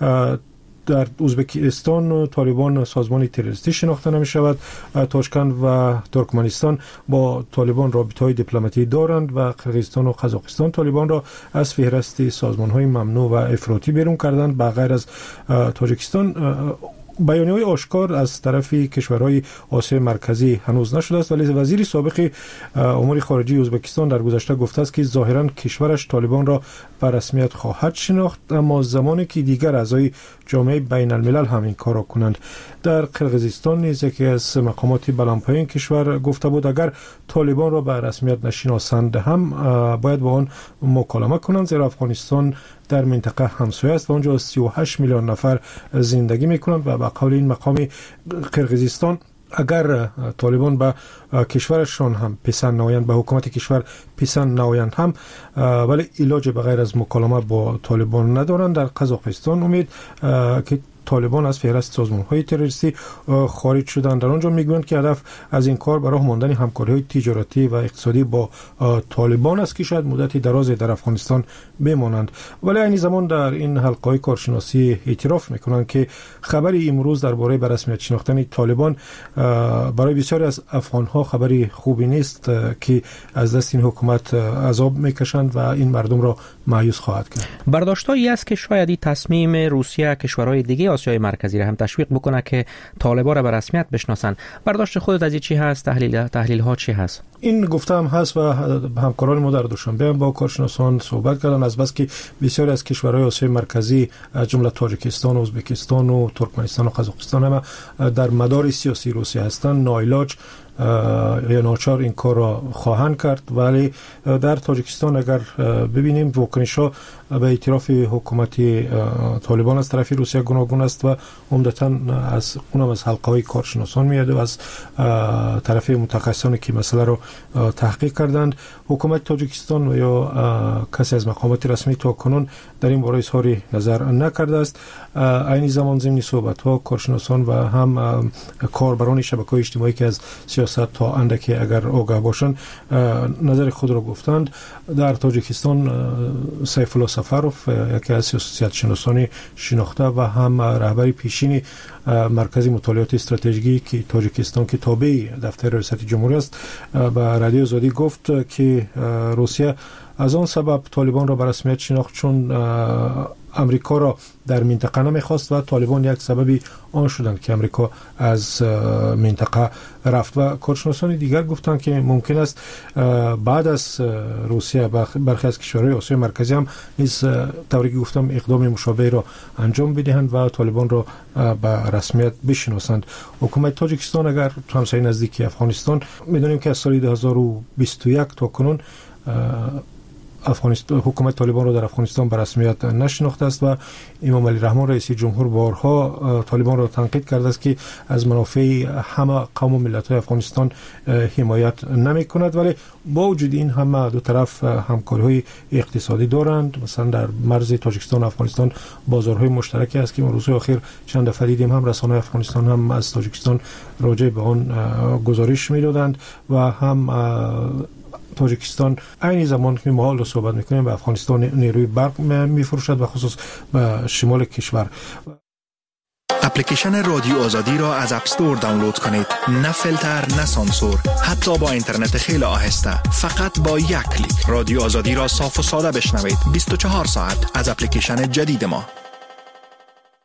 در ازبکستان طالبان سازمان تروریستی شناخته نمی شود. تاشکند و ترکمنستان با طالبان رابطه‌های دیپلماتیکی دارند و قرقیزستان و قزاقستان طالبان را از فهرست سازمان‌های ممنوع و افراطی بیرون کردند. به غیر از تاجیکستان بیانیه‌های آشکار از طرف کشورهای آسیای مرکزی هنوز نشده است، ولی وزیر سابق امور خارجه ازبکستان در گذشته گفته است که ظاهراً کشورش طالبان را به رسمیت خواهد شناخت، اما زمانی که دیگر اعضای جامعه بین الملل هم این کار را کنند. در قرقیزستان نیز یکی از مقامات بلندپایین کشور گفته بود اگر طالبان را به رسمیت نشناسند هم باید با آن مکالمه کنند، زیرا افغانستان در منطقه همسایه است و آنجا سی و هشت میلیون نفر زندگی میکنند و به قول این مقام قرقیزستان اگر طالبان به کشورشان هم پسند نمایند، به حکومت کشور پسند نمایند هم، ولی علاج بغیر از مکالمه با طالبان ندارند. در قزاقستان امید که طالبان از فهرست سازمان‌های تروریستی خارج شدند. در آنجا میگویند که هدف از این کار برای ماندن همکاری‌های تجارتی و اقتصادی با طالبان است که شاید مدتی درازی در افغانستان بمانند. ولی این زمان در این حلقه‌های کارشناسی اعتراف میکنند که خبری امروز درباره به رسمیت شناختن طالبان برای بسیاری از افغان‌ها خبری خوبی نیست که از دست این حکومت عذاب میکشند و این مردم را مایوس خواهد کرد. برداشتایی است که شاید این تصمیم روسیه کشورهای دیگه آسیای مرکزی را هم تشویق بکنه که طالبان را به رسمیت بشناسن. برداشت خودت از این چی هست؟ تحلیل تحلیل ها چی هست؟ این گفته هم هست و همکاران ما در دوشنبه هم با کارشناسان صحبت کردن، از بس که بسیاری از کشورهای آسیای مرکزی از جمله تاجیکستان و ازبکستان و ترکمنستان و قزاقستان هم در مدار سیاسی روسیه هستند، ناعلاج یا ناچار این کار را خواهند کرد. ولی در تاجیکستان اگر ببینیم واکنش‌ها به اعتراف حکومتی طالبان از طرف روسیه گوناگون است و عمدتاً از اونم از حلقه‌های کارشناسان میاد و از طرف متخصصانی که مسئله رو تحقیق کردند. حکومت تاجیکستان و یا کسی از مقامات رسمی تا کنون در این باره اظهار نظر نکرده است. این زمان ضمن صحبت‌ها کارشناسان و هم کاربران شبکه‌های اجتماعی که از سیاست تا اندکی اگر آگاه باشند نظر خود را گفتند. در تاجیکستان سیف الله سفروف یکی از سیاست شناسان شناخته و هم رهبری پیشین مرکز مطالعات استراتژیکی تاجیکستان که تابع دفتر ریاست جمهوری است به رادیو آزادی گفت که روسیه از آن سبب طالبان را به رسمیت شناخت چون امریکا را در منطقه نمیخواست و طالبان یک سببی آن شدند که امریکا از منطقه رفت. و کارشناسان دیگر گفتند که ممکن است بعد از روسیه برخی از کشورهای آسیای مرکزی هم نیز طوری که گفتم اقدام مشابه را انجام بدهند و طالبان را به رسمیت بشناسند. حکومت تاجیکستان اگر همسایه نزدیکی افغانستان میدونیم که از سال دو هزار و بیست و یک تا کنون افغانستان حکومت طالبان را در افغانستان به رسمیت نشناخته است و امام علی رحمان رئیس جمهور بارها طالبان را تنقید کرده است که از منافع همه قوم و ملت‌های افغانستان حمایت نمی‌کند. ولی با وجود این همه دو طرف همکاری‌های اقتصادی دارند. مثلا در مرز تاجیکستان و افغانستان بازارهای مشترکی است که ما روزهای اخیر چند دفعه دیدیم هم رسانه‌های افغانستان هم از تاجیکستان راجع به آن گزارش می‌دادند و هم تاجیکستان عین زمان که ما حالا صحبت میکنیم به افغانستان نیروی برق میفروشد و خصوص به شمال کشور. اپلیکیشن رادیو آزادی را از اپ استور دانلود کنید. نه فیلتر نه سانسور، حتی با اینترنت خیلی آهسته، فقط با یک کلیک رادیو آزادی را صاف و ساده بشنوید. بیست و چهار ساعت از اپلیکیشن جدید ما.